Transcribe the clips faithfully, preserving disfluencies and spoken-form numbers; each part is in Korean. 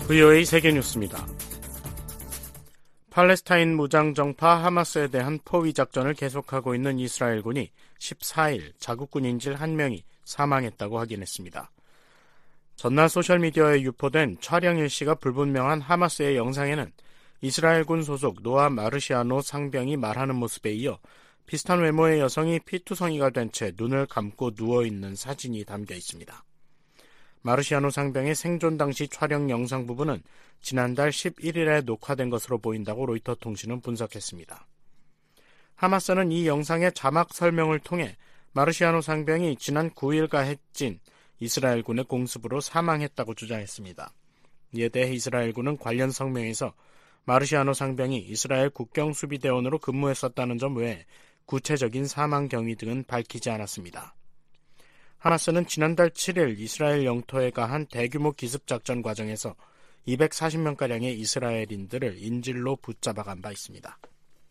브이오에이 세계뉴스입니다. 팔레스타인 무장정파 하마스에 대한 포위작전을 계속하고 있는 이스라엘군이 십사일 자국군 인질 한 명이 사망했다고 확인했습니다. 전날 소셜미디어에 유포된 촬영 일시가 불분명한 하마스의 영상에는 이스라엘군 소속 노아 마르시아노 상병이 말하는 모습에 이어 비슷한 외모의 여성이 피투성이가 된 채 눈을 감고 누워있는 사진이 담겨 있습니다. 마르시아노 상병의 생존 당시 촬영 영상 부분은 지난달 십일일에 녹화된 것으로 보인다고 로이터 통신은 분석했습니다. 하마스는 이 영상의 자막 설명을 통해 마르시아노 상병이 지난 구일 가해진 이스라엘군의 공습으로 사망했다고 주장했습니다. 이에 대해 이스라엘군은 관련 성명에서 마르시아노 상병이 이스라엘 국경수비대원으로 근무했었다는 점 외에 구체적인 사망 경위 등은 밝히지 않았습니다. 하마스는 지난달 칠일 이스라엘 영토에 가한 대규모 기습작전 과정에서 이백사십 명가량의 이스라엘인들을 인질로 붙잡아간 바 있습니다.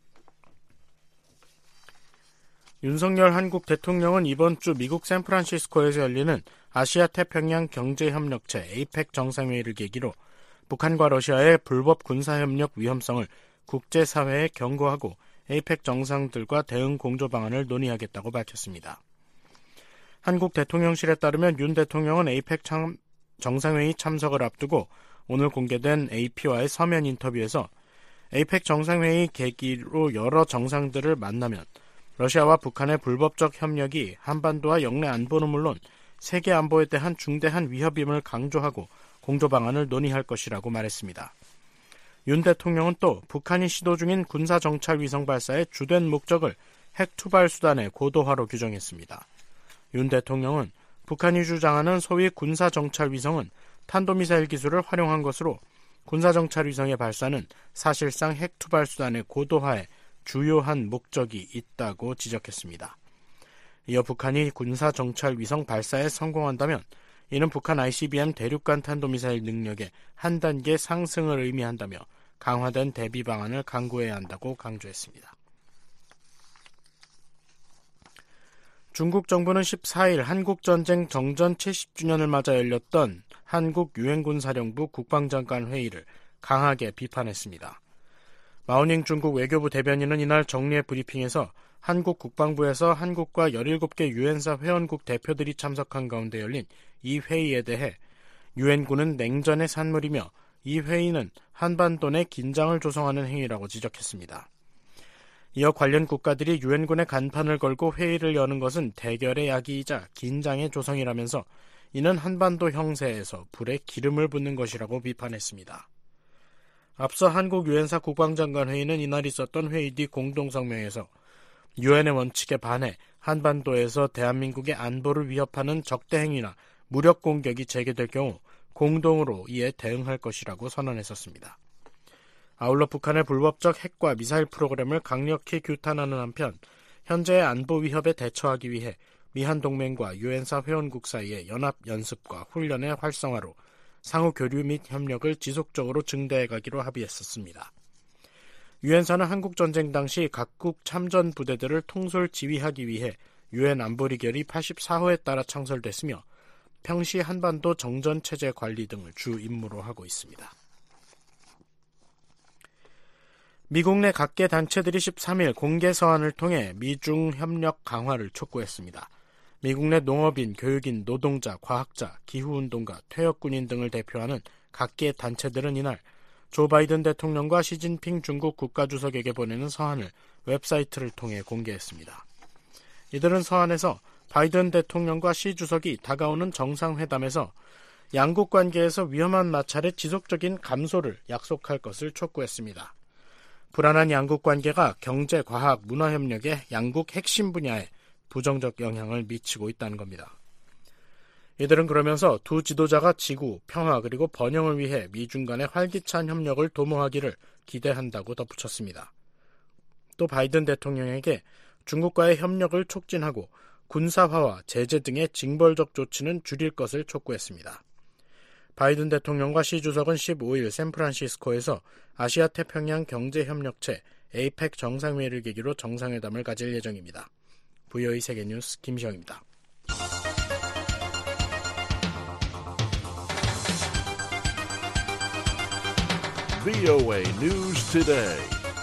윤석열 한국 대통령은 이번 주 미국 샌프란시스코에서 열리는 아시아태평양 경제협력체 에이펙 정상회의를 계기로 북한과 러시아의 불법 군사협력 위험성을 국제사회에 경고하고 에이펙 정상들과 대응 공조 방안을 논의하겠다고 밝혔습니다. 한국 대통령실에 따르면 윤 대통령은 에이펙 참, 정상회의 참석을 앞두고 오늘 공개된 에이피와의 서면 인터뷰에서 에이펙 정상회의 계기로 여러 정상들을 만나면 러시아와 북한의 불법적 협력이 한반도와 영내 안보는 물론 세계 안보에 대한 중대한 위협임을 강조하고 공조 방안을 논의할 것이라고 말했습니다. 윤 대통령은 또 북한이 시도 중인 군사정찰 위성 발사의 주된 목적을 핵 투발 수단의 고도화로 규정했습니다. 윤 대통령은 북한이 주장하는 소위 군사정찰 위성은 탄도미사일 기술을 활용한 것으로 군사정찰 위성의 발사는 사실상 핵 투발 수단의 고도화에 주요한 목적이 있다고 지적했습니다. 이어 북한이 군사정찰 위성 발사에 성공한다면 이는 북한 아이씨비엠 대륙간 탄도미사일 능력의 한 단계 상승을 의미한다며 강화된 대비 방안을 강구해야 한다고 강조했습니다. 중국 정부는 십사일 한국전쟁 정전 칠십 주년을 맞아 열렸던 한국 유엔군사령부 국방장관 회의를 강하게 비판했습니다. 마오닝 중국 외교부 대변인은 이날 정례 브리핑에서 한국 국방부에서 한국과 열일곱 개 유엔사 회원국 대표들이 참석한 가운데 열린 이 회의에 대해 유엔군은 냉전의 산물이며 이 회의는 한반도 내 긴장을 조성하는 행위라고 지적했습니다. 이어 관련 국가들이 유엔군의 간판을 걸고 회의를 여는 것은 대결의 야기이자 긴장의 조성이라면서 이는 한반도 형세에서 불에 기름을 붓는 것이라고 비판했습니다. 앞서 한국 유엔사 국방장관 회의는 이날 있었던 회의 뒤 공동성명에서 유엔의 원칙에 반해 한반도에서 대한민국의 안보를 위협하는 적대 행위나 무력 공격이 재개될 경우 공동으로 이에 대응할 것이라고 선언했었습니다. 아울러 북한의 불법적 핵과 미사일 프로그램을 강력히 규탄하는 한편 현재의 안보 위협에 대처하기 위해 미한동맹과 유엔사 회원국 사이의 연합 연습과 훈련의 활성화로 상호 교류 및 협력을 지속적으로 증대해가기로 합의했었습니다. 유엔사는 한국전쟁 당시 각국 참전 부대들을 통솔 지휘하기 위해 유엔 안보리 결의 팔십사호에 따라 창설됐으며 평시 한반도 정전체제 관리 등을 주 임무로 하고 있습니다. 미국 내 각계 단체들이 십삼일 공개 서한을 통해 미중 협력 강화를 촉구했습니다. 미국 내 농업인, 교육인, 노동자, 과학자, 기후운동가, 퇴역군인 등을 대표하는 각계 단체들은 이날 조 바이든 대통령과 시진핑 중국 국가주석에게 보내는 서한을 웹사이트를 통해 공개했습니다. 이들은 서한에서 바이든 대통령과 시 주석이 다가오는 정상회담에서 양국 관계에서 위험한 마찰의 지속적인 감소를 약속할 것을 촉구했습니다. 불안한 양국 관계가 경제, 과학, 문화협력의 양국 핵심 분야에 부정적 영향을 미치고 있다는 겁니다. 이들은 그러면서 두 지도자가 지구, 평화 그리고 번영을 위해 미중 간의 활기찬 협력을 도모하기를 기대한다고 덧붙였습니다. 또 바이든 대통령에게 중국과의 협력을 촉진하고 군사화와 제재 등의 징벌적 조치는 줄일 것을 촉구했습니다. 바이든 대통령과 시 주석은 십오일 샌프란시스코에서 아시아태평양 경제협력체 에이펙 정상회의를 계기로 정상회담을 가질 예정입니다. 브이오에이 세계뉴스 김시영입니다. 브이오에이 News Today.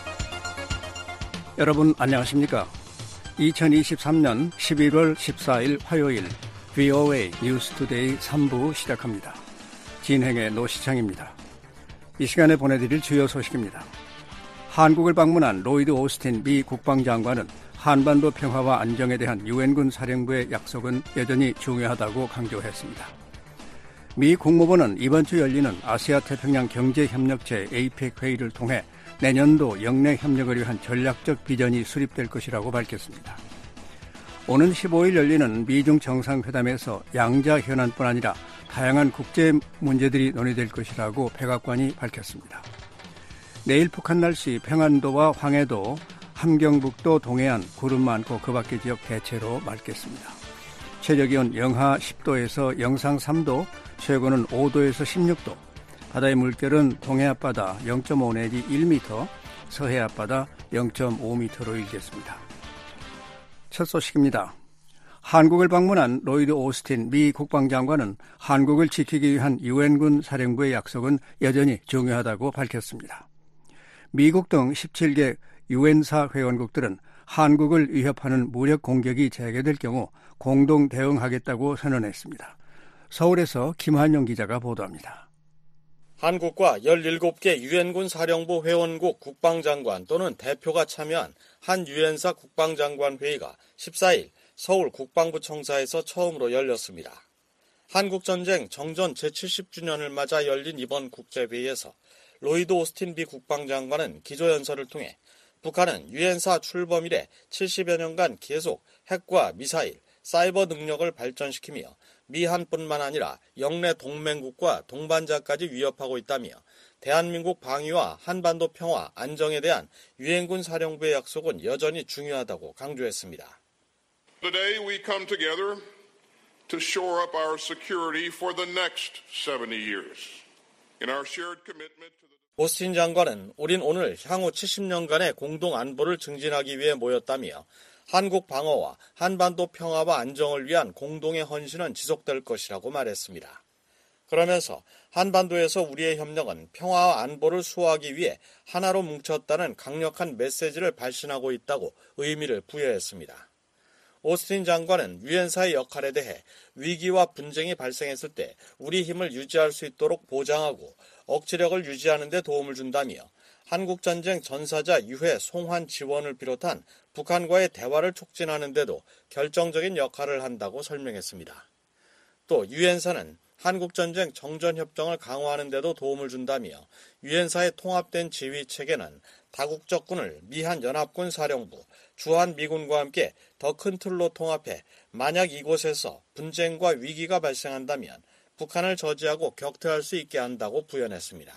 여러분 안녕하십니까? 이천이십삼년 십일월 십사일 화요일 브이오에이 뉴스 투데이 삼 부 시작합니다. 진행의 노시창입니다. 이 시간에 보내드릴 주요 소식입니다. 한국을 방문한 로이드 오스틴 미 국방장관은 한반도 평화와 안정에 대한 유엔군 사령부의 약속은 여전히 중요하다고 강조했습니다. 미 국무부는 이번 주 열리는 아시아태평양 경제협력체 에이펙 회의를 통해 내년도 영내 협력을 위한 전략적 비전이 수립될 것이라고 밝혔습니다. 오는 십오일 열리는 미중 정상회담에서 양자 현안뿐 아니라 다양한 국제 문제들이 논의될 것이라고 백악관이 밝혔습니다. 내일 북한 날씨 평안도와 황해도, 함경북도 동해안 구름 많고 그 밖의 지역 대체로 맑겠습니다. 최저기온 영하 십도에서 영상 삼도, 최고는 오도에서 십육도, 바다의 물결은 동해 앞바다 영점오 내지 일 미터, 서해 앞바다 영점오 미터로 일겠습니다. 첫 소식입니다. 한국을 방문한 로이드 오스틴 미 국방장관은 한국을 지키기 위한 유엔군 사령부의 약속은 여전히 중요하다고 밝혔습니다. 미국 등 십칠개 유엔사 회원국들은 한국을 위협하는 무력 공격이 재개될 경우 공동 대응하겠다고 선언했습니다. 서울에서 김한영 기자가 보도합니다. 한국과 열일곱개 유엔군 사령부 회원국 국방장관 또는 대표가 참여한 한 유엔사 국방장관 회의가 십사일 서울 국방부청사에서 처음으로 열렸습니다. 한국전쟁 정전 제칠십 주년을 맞아 열린 이번 국제회의에서 로이드 오스틴 미 국방장관은 기조연설을 통해 북한은 유엔사 출범 이래 칠십여 년간 계속 핵과 미사일, 사이버 능력을 발전시키며 미한뿐만 아니라 영내 동맹국과 동반자까지 위협하고 있다며 대한민국 방위와 한반도 평화, 안정에 대한 유엔군 사령부의 약속은 여전히 중요하다고 강조했습니다. Today we come together to shore up our security for the next seventy years. In our shared commitment to the 오스틴 장관은 우린 오늘 향후 칠십 년간의 공동 안보를 증진하기 위해 모였다며 한국 방어와 한반도 평화와 안정을 위한 공동의 헌신은 지속될 것이라고 말했습니다. 그러면서 한반도에서 우리의 협력은 평화와 안보를 수호하기 위해 하나로 뭉쳤다는 강력한 메시지를 발신하고 있다고 의미를 부여했습니다. 오스틴 장관은 유엔사의 역할에 대해 위기와 분쟁이 발생했을 때 우리 힘을 유지할 수 있도록 보장하고 억지력을 유지하는 데 도움을 준다며 한국전쟁 전사자 유해 송환 지원을 비롯한 북한과의 대화를 촉진하는 데도 결정적인 역할을 한다고 설명했습니다. 또 유엔사는 한국전쟁 정전협정을 강화하는 데도 도움을 준다며 유엔사의 통합된 지휘체계는 다국적군을 미한연합군 사령부, 주한미군과 함께 더 큰 틀로 통합해 만약 이곳에서 분쟁과 위기가 발생한다면 북한을 저지하고 격퇴할 수 있게 한다고 부연했습니다.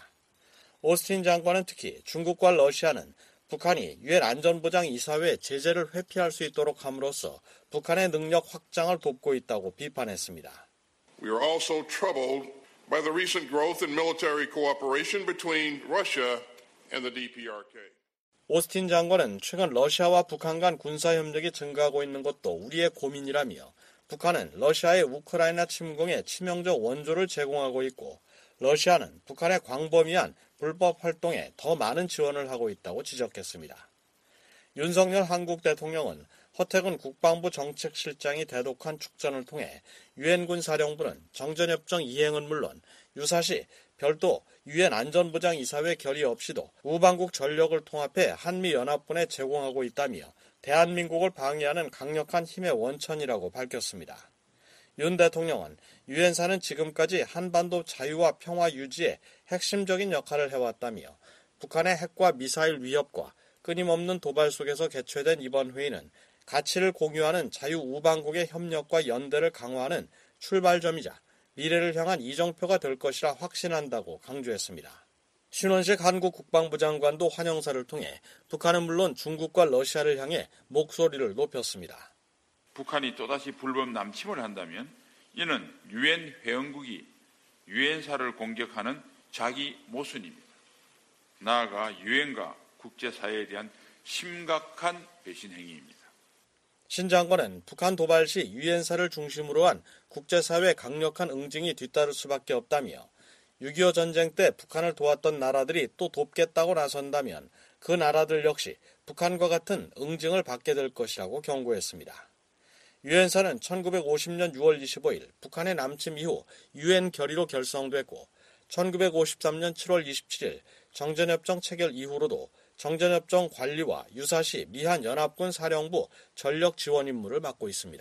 오스틴 장관은 특히 중국과 러시아는 북한이 유엔 안전보장이사회 제재를 회피할 수 있도록 함으로써 북한의 능력 확장을 돕고 있다고 비판했습니다. We are also troubled by the recent growth in military cooperation between Russia and the 디피아르케이. 오스틴 장관은 최근 러시아와 북한 간 군사협력이 증가하고 있는 것도 우리의 고민이라며 북한은 러시아의 우크라이나 침공에 치명적 원조를 제공하고 있고 러시아는 북한의 광범위한 불법 활동에 더 많은 지원을 하고 있다고 지적했습니다. 윤석열 한국 대통령은 허태근 국방부 정책실장이 대독한 축전을 통해 유엔군 사령부는 정전협정 이행은 물론 유사시 별도 유엔 안전보장이사회 결의 없이도 우방국 전력을 통합해 한미연합군에 제공하고 있다며 대한민국을 방위하는 강력한 힘의 원천이라고 밝혔습니다. 윤 대통령은 유엔사는 지금까지 한반도 자유와 평화 유지에 핵심적인 역할을 해왔다며 북한의 핵과 미사일 위협과 끊임없는 도발 속에서 개최된 이번 회의는 가치를 공유하는 자유우방국의 협력과 연대를 강화하는 출발점이자 미래를 향한 이정표가 될 것이라 확신한다고 강조했습니다. 신원식 한국 국방부 장관도 환영사를 통해 북한은 물론 중국과 러시아를 향해 목소리를 높였습니다. 북한이 또다시 불법 남침을 한다면 이는 유엔 회원국이 유엔사를 공격하는 자기 모순입니다. 나아가 유엔과 국제사회에 대한 심각한 배신 행위입니다. 신 장관은 북한 도발 시 유엔사를 중심으로 한 국제사회 강력한 응징이 뒤따를 수밖에 없다며 육이오 전쟁 때 북한을 도왔던 나라들이 또 돕겠다고 나선다면 그 나라들 역시 북한과 같은 응징을 받게 될 것이라고 경고했습니다. 유엔사는 천구백오십 년 유월 이십오일 북한의 남침 이후 유엔 결의로 결성됐고 천구백오십삼 년 칠월 이십칠일 정전협정 체결 이후로도 정전협정 관리와 유사시 미한연합군 사령부 전력 지원 임무를 맡고 있습니다.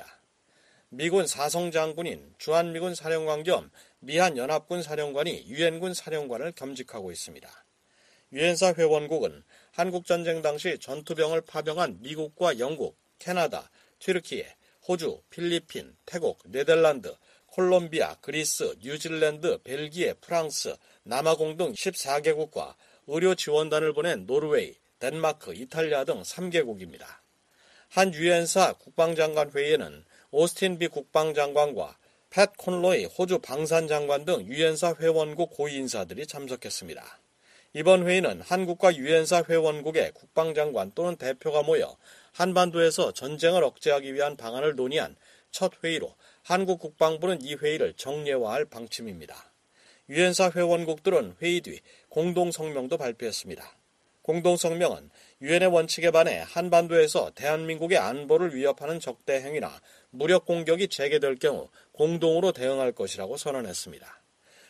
미군 사성장군인 주한미군 사령관 겸 미한연합군 사령관이 유엔군 사령관을 겸직하고 있습니다. 유엔사 회원국은 한국전쟁 당시 전투병을 파병한 미국과 영국, 캐나다, 튀르키예, 호주, 필리핀, 태국, 네덜란드, 콜롬비아, 그리스, 뉴질랜드, 벨기에, 프랑스, 남아공 등 십사 개국과 의료 지원단을 보낸 노르웨이, 덴마크, 이탈리아 등 삼 개국입니다. 한 유엔사 국방장관 회의에는 오스틴 비 국방장관과 팻 콘로이 호주 방산장관 등 유엔사 회원국 고위 인사들이 참석했습니다. 이번 회의는 한국과 유엔사 회원국의 국방장관 또는 대표가 모여 한반도에서 전쟁을 억제하기 위한 방안을 논의한 첫 회의로 한국 국방부는 이 회의를 정례화할 방침입니다. 유엔사 회원국들은 회의 뒤 공동성명도 발표했습니다. 공동성명은 유엔의 원칙에 반해 한반도에서 대한민국의 안보를 위협하는 적대 행위나 무력 공격이 재개될 경우 공동으로 대응할 것이라고 선언했습니다.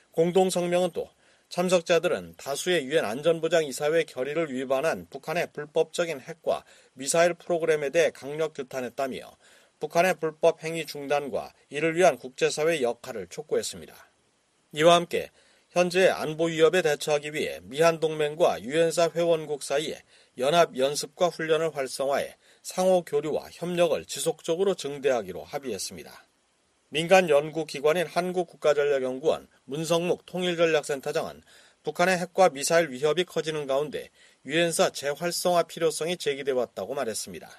공동성명은 또 참석자들은 다수의 유엔 안전보장이사회 결의를 위반한 북한의 불법적인 핵과 미사일 프로그램에 대해 강력 규탄했다며 북한의 불법 행위 중단과 이를 위한 국제사회의 역할을 촉구했습니다. 이와 함께 현재 안보 위협에 대처하기 위해 미한동맹과 유엔사 회원국 사이에 연합 연습과 훈련을 활성화해 상호 교류와 협력을 지속적으로 증대하기로 합의했습니다. 민간 연구기관인 한국국가전략연구원 문성묵 통일전략센터장은 북한의 핵과 미사일 위협이 커지는 가운데 유엔사 재활성화 필요성이 제기돼 왔다고 말했습니다.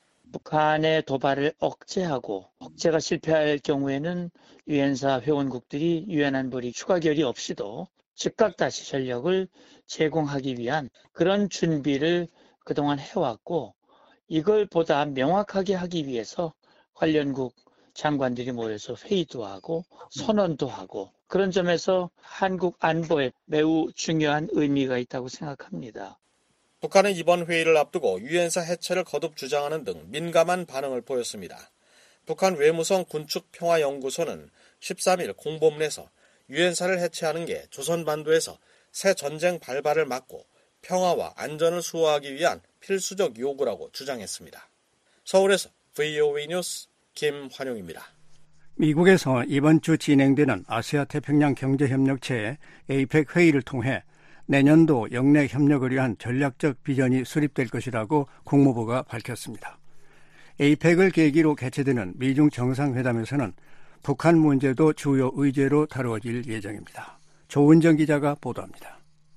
북한의 도발을 억제하고 억제가 실패할 경우에는 유엔사 회원국들이 유엔 안보리 추가 결의 없이도 즉각 다시 전력을 제공하기 위한 그런 준비를 그동안 해왔고 이걸 보다 명확하게 하기 위해서 관련국 장관들이 모여서 회의도 하고 선언도 하고 그런 점에서 한국 안보에 매우 중요한 의미가 있다고 생각합니다. 북한은 이번 회의를 앞두고 유엔사 해체를 거듭 주장하는 등 민감한 반응을 보였습니다. 북한 외무성 군축평화연구소는 십삼일 공보문에서 유엔사를 해체하는 게 조선반도에서 새 전쟁 발발을 막고 평화와 안전을 수호하기 위한 필수적 요구라고 주장했습니다. 서울에서 브이오에이 뉴스 김환용입니다. 미국에서 이번 주 진행되는 아시아 태평양 경제협력체 에이펙 회의를 통해 내년도 영내 협력을 위한 전략적 비전이 수립될 것이라고 국무부가 밝혔습니다. 에이펙을 계기로 개최되는 미중 정상회담에서는 북한 문제도 주요 의제로 다루어질 예정입니다. 조은정 기자가 보도합니다.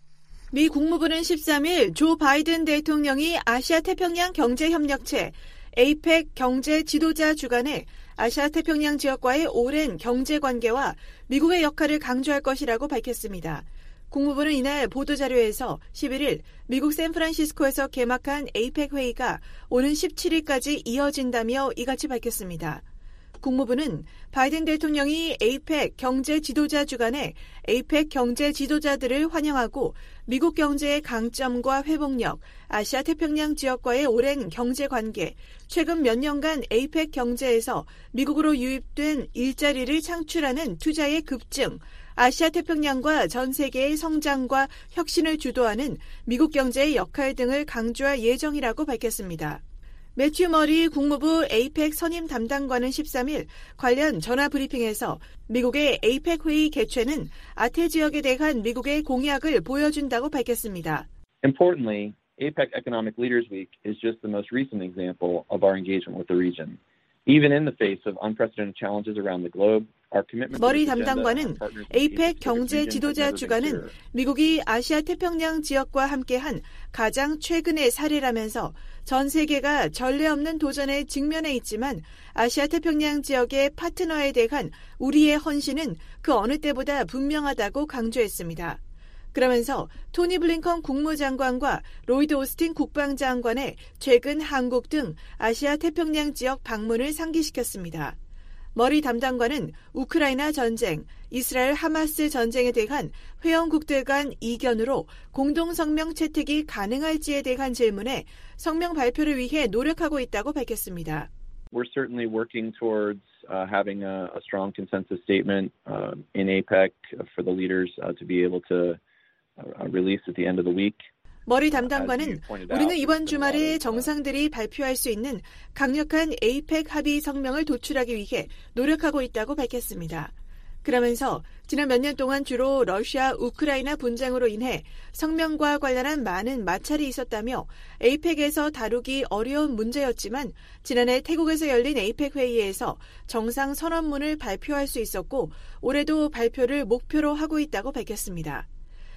미 국무부는 십삼일 조 바이든 대통령이 아시아 태평양 경제협력체 에이펙 경제 지도자 주간에 아시아 태평양 지역과의 오랜 경제관계와 미국의 역할을 강조할 것이라고 밝혔습니다. 국무부는 이날 보도자료에서 십일일 미국 샌프란시스코에서 개막한 에이펙 회의가 오는 십칠일까지 이어진다며 이같이 밝혔습니다. 국무부는 바이든 대통령이 에이펙 경제 지도자 주간에 에이펙 경제 지도자들을 환영하고 미국 경제의 강점과 회복력, 아시아 태평양 지역과의 오랜 경제관계, 최근 몇 년간 에이펙 경제에서 미국으로 유입된 일자리를 창출하는 투자의 급증, 아시아 태평양과 전 세계의 성장과 혁신을 주도하는 미국 경제의 역할 등을 강조할 예정이라고 밝혔습니다. 매튜 머리 국무부 에이펙 선임 담당관은 십삼일 관련 전화 브리핑에서 미국의 에이펙 회의 개최는 아태 지역에 대한 미국의 공약을 보여준다고 밝혔습니다. Importantly, 에이펙 Economic Leaders Week is just the most recent example of our engagement with the region. Even in the face of unprecedented challenges around the globe, 머리 담당관은 에이펙 경제 지도자 주간은 미국이 아시아 태평양 지역과 함께한 가장 최근의 사례라면서 전 세계가 전례 없는 도전에 직면해 있지만 아시아 태평양 지역의 파트너에 대한 우리의 헌신은 그 어느 때보다 분명하다고 강조했습니다. 그러면서 토니 블링컨 국무장관과 로이드 오스틴 국방장관의 최근 한국 등 아시아 태평양 지역 방문을 상기시켰습니다. 머리 담당관은 우크라이나 전쟁, 이스라엘 하마스 전쟁에 대한 회원국들 간 이견으로 공동성명 채택이 가능할지에 대한 질문에 성명 발표를 위해 노력하고 있다고 밝혔습니다. We're certainly working towards uh, having a, a strong consensus statement uh, in APEC for the leaders uh, to be able to uh, release at the end of the week. 머리 담당관은 우리는 이번 주말에 정상들이 발표할 수 있는 강력한 에이펙 합의 성명을 도출하기 위해 노력하고 있다고 밝혔습니다. 그러면서 지난 몇 년 동안 주로 러시아, 우크라이나 분쟁으로 인해 성명과 관련한 많은 마찰이 있었다며 에이펙에서 다루기 어려운 문제였지만 지난해 태국에서 열린 에이펙 회의에서 정상 선언문을 발표할 수 있었고 올해도 발표를 목표로 하고 있다고 밝혔습니다.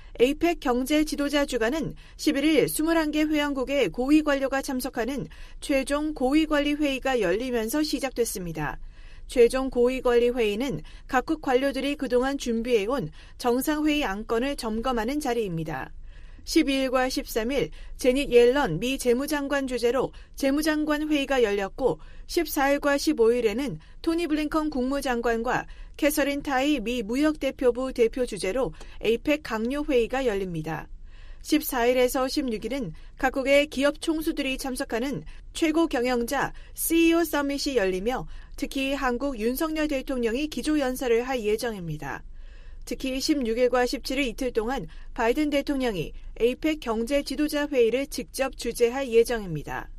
에이펙 경제 지도자 주간은 십일 일 이십일 개 회원국의 고위 관료가 참석하는 최종 고위관리 회의가 열리면서 시작됐습니다. 최종 고위관리 회의는 각국 관료들이 그동안 준비해온 정상회의 안건을 점검하는 자리입니다. 십이 일과 십삼 일 제닛 옐런 미 재무장관 주재로 재무장관 회의가 열렸고 십사 일과 십오 일에는 토니 블링컨 국무장관과 캐서린 타이 미 무역대표부 대표 주재로 에이펙 강요 회의가 열립니다. 십사 일에서 십육 일은 각국의 기업 총수들이 참석하는 최고 경영자 씨이오 서밋이 열리며 특히 한국 윤석열 대통령이 기조연설을 할 예정입니다. 특히 십육 일과 십칠 일 이틀 동안 바이든 대통령이 에이펙 경제 지도자 회의를 직접 주재할 예정입니다.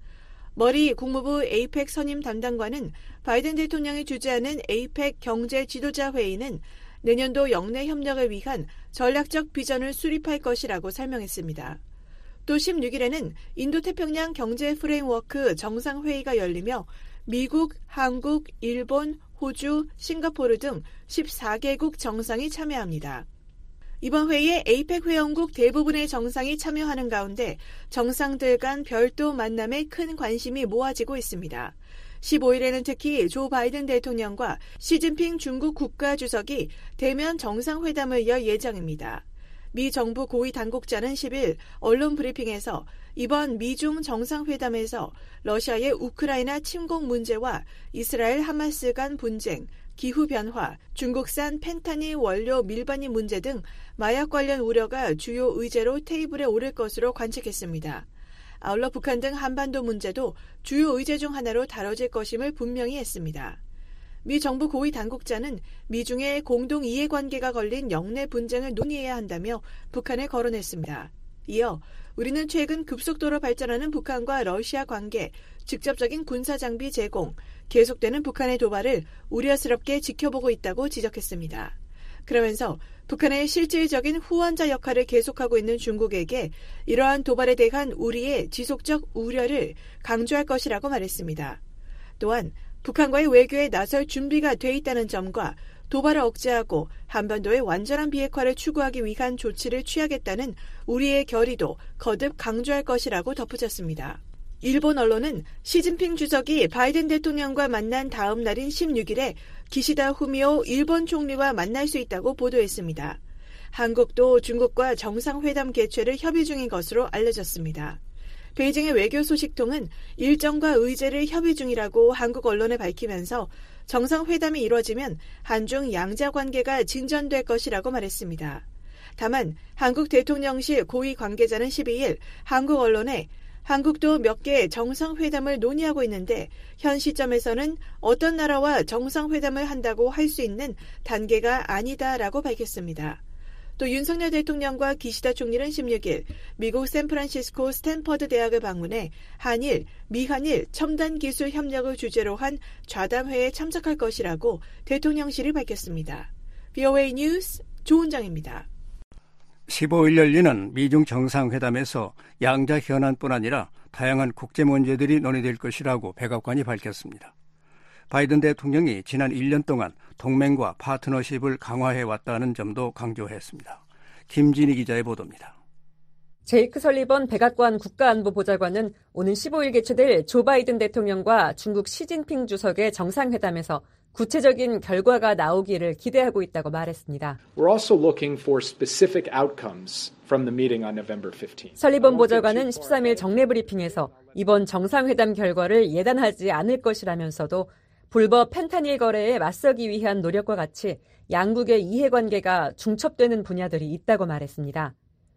머리 국무부 에이펙 선임 담당관은 바이든 대통령이 주재하는 에이펙 경제 지도자 회의는 내년도 영내 협력을 위한 전략적 비전을 수립할 것이라고 설명했습니다. 또 십육 일에는 인도태평양 경제 프레임워크 정상회의가 열리며 미국, 한국, 일본, 호주, 싱가포르 등 십사 개국 정상이 참여합니다. 이번 회의에 에이펙 회원국 대부분의 정상이 참여하는 가운데 정상들 간 별도 만남에 큰 관심이 모아지고 있습니다. 십오 일에는 특히 조 바이든 대통령과 시진핑 중국 국가주석이 대면 정상회담을 열 예정입니다. 미 정부 고위 당국자는 십 일 언론 브리핑에서 이번 미중 정상회담에서 러시아의 우크라이나 침공 문제와 이스라엘 하마스 간 분쟁, 기후변화, 중국산 펜타닐 원료 밀반입 문제 등 마약 관련 우려가 주요 의제로 테이블에 오를 것으로 관측했습니다. 아울러 북한 등 한반도 문제도 주요 의제 중 하나로 다뤄질 것임을 분명히 했습니다. 미 정부 고위 당국자는 미중의 공동 이해관계가 걸린 영내 분쟁을 논의해야 한다며 북한에 거론했습니다. 이어 우리는 최근 급속도로 발전하는 북한과 러시아 관계, 직접적인 군사장비 제공, 계속되는 북한의 도발을 우려스럽게 지켜보고 있다고 지적했습니다. 그러면서 북한의 실질적인 후원자 역할을 계속하고 있는 중국에게 이러한 도발에 대한 우리의 지속적 우려를 강조할 것이라고 말했습니다. 또한 북한과의 외교에 나설 준비가 돼 있다는 점과 도발을 억제하고 한반도의 완전한 비핵화를 추구하기 위한 조치를 취하겠다는 우리의 결의도 거듭 강조할 것이라고 덧붙였습니다. 일본 언론은 시진핑 주석이 바이든 대통령과 만난 다음 날인 십육 일에 기시다 후미오 일본 총리와 만날 수 있다고 보도했습니다. 한국도 중국과 정상회담 개최를 협의 중인 것으로 알려졌습니다. 베이징의 외교소식통은 일정과 의제를 협의 중이라고 한국 언론에 밝히면서 정상회담이 이루어지면 한중 양자 관계가 진전될 것이라고 말했습니다. 다만 한국 대통령실 고위 관계자는 십이 일 한국 언론에 한국도 몇 개 정상회담을 논의하고 있는데 현 시점에서는 어떤 나라와 정상회담을 한다고 할 수 있는 단계가 아니다라고 밝혔습니다. 또 윤석열 대통령과 기시다 총리는 십육 일 미국 샌프란시스코 스탠퍼드 대학을 방문해 한일, 미한일 첨단 기술 협력을 주제로 한 좌담회에 참석할 것이라고 대통령실이 밝혔습니다. 브이오에이 뉴스 조은정입니다. 십오 일 열리는 미중 정상회담에서 양자 현안뿐 아니라 다양한 국제 문제들이 논의될 것이라고 백악관이 밝혔습니다. 바이든 대통령이 지난 일 년 동안 동맹과 파트너십을 강화해왔다는 점도 강조했습니다. 김진희 기자의 보도입니다. 제이크 설리번 백악관 국가안보보좌관은 오는 십오 일 개최될 조 바이든 대통령과 중국 시진핑 주석의 정상회담에서 구체적인 결과가 나오기를 기대하고 있다고 말했습니다. We're also looking for specific outcomes from the meeting on November fifteenth. 설리번 보좌관은 십삼 일 정례 브리핑에서 이번 정상회담 결과를 예단하지 않을 것이라면서도 불법 펜타닐 거래에 맞서기 위한 노력과 같이 양국의 이해관계가 중첩되는 분야들이 있다고 말했습니다.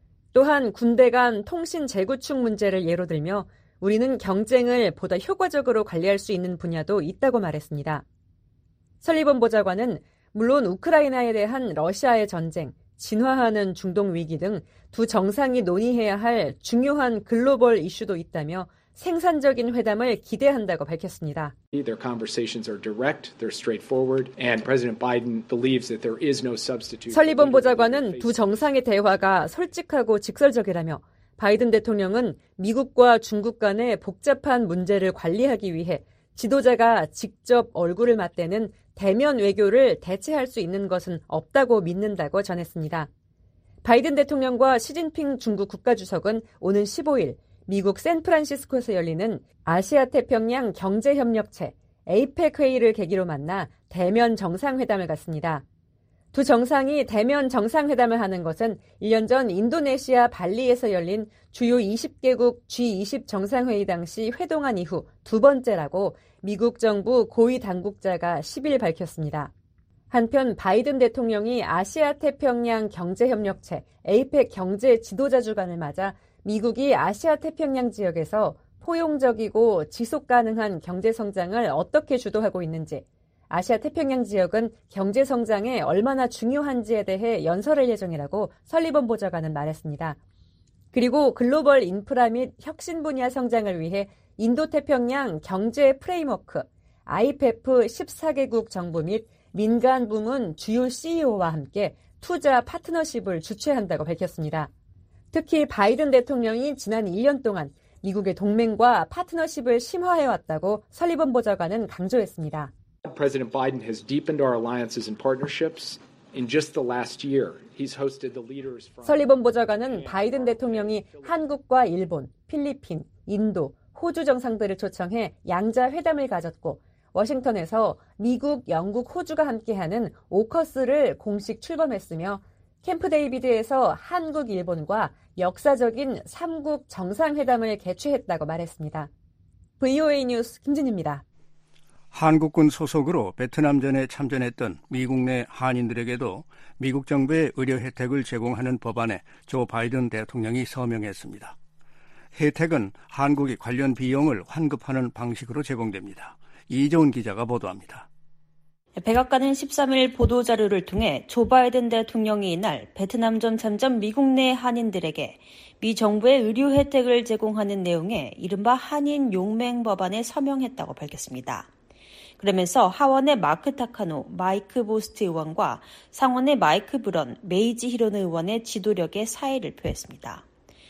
또한 군대 간 통신 재구축 문제를 예로 들며 우리는 경쟁을 보다 효과적으로 관리할 수 있는 분야도 있다고 말했습니다. 설리번 보좌관은 물론 우크라이나에 대한 러시아의 전쟁, 진화하는 중동 위기 등 두 정상이 논의해야 할 중요한 글로벌 이슈도 있다며 생산적인 회담을 기대한다고 밝혔습니다. Their conversations are direct, they're straightforward, and President Biden believes that there is no substitute. 설리번 보좌관은 두 정상의 대화가 솔직하고 직설적이라며 바이든 대통령은 미국과 중국 간의 복잡한 문제를 관리하기 위해 지도자가 직접 얼굴을 맞대는 대면 외교를 대체할 수 있는 것은 없다고 믿는다고 전했습니다. 바이든 대통령과 시진핑 중국 국가주석은 오는 십오일 미국 샌프란시스코에서 열리는 아시아태평양 경제협력체 에이펙 회의를 계기로 만나 대면 정상회담을 갖습니다. 두 정상이 대면 정상회담을 하는 것은 일 년 전 인도네시아 발리에서 열린 주요 이십 개국 지 이십 정상회의 당시 회동한 이후 두 번째라고 미국 정부 고위 당국자가 십일 밝혔습니다. 한편 바이든 대통령이 아시아태평양 경제협력체 에이펙 경제 지도자 주간을 맞아 미국이 아시아태평양 지역에서 포용적이고 지속가능한 경제성장을 어떻게 주도하고 있는지, 아시아태평양 지역은 경제성장에 얼마나 중요한지에 대해 연설할 예정이라고 설리번 보좌관은 말했습니다. 그리고 글로벌 인프라 및 혁신 분야 성장을 위해 인도태평양 경제 프레임워크, 아이피이에프 십사 개국 정부 및 민간 부문 주요 씨이오와 함께 투자 파트너십을 주최한다고 밝혔습니다. 특히 바이든 대통령이 지난 일 년 동안 미국의 동맹과 파트너십을 심화해왔다고 설리번 보좌관은 강조했습니다. President Biden has deepened our alliances and partnerships. In just the last year, he's hosted the leaders from 설리번 보좌관은 바이든 대통령이 한국과 일본, 필리핀, 인도, 호주 정상들을 초청해 양자 회담을 가졌고 워싱턴에서 미국, 영국, 호주가 함께하는 오커스를 공식 출범했으며 캠프 데이비드에서 한국, 일본과 역사적인 삼국 정상회담을 개최했다고 말했습니다. 브이오에이 뉴스 김진희입니다. 한국군 소속으로 베트남전에 참전했던 미국 내 한인들에게도 미국 정부의 의료 혜택을 제공하는 법안에 조 바이든 대통령이 서명했습니다. 혜택은 한국이 관련 비용을 환급하는 방식으로 제공됩니다. 이재훈 기자가 보도합니다. 백악관은 십삼일 보도자료를 통해 조 바이든 대통령이 이날 베트남전 참전 미국 내 한인들에게 미 정부의 의료 혜택을 제공하는 내용의 이른바 한인 용맹 법안에 서명했다고 밝혔습니다. 그러면서 하원의 마크 타카노, 마이크 보스트 의원과 상원의 마이크 브런, 메이지 히로노 의원의 지도력에 사의를 표했습니다.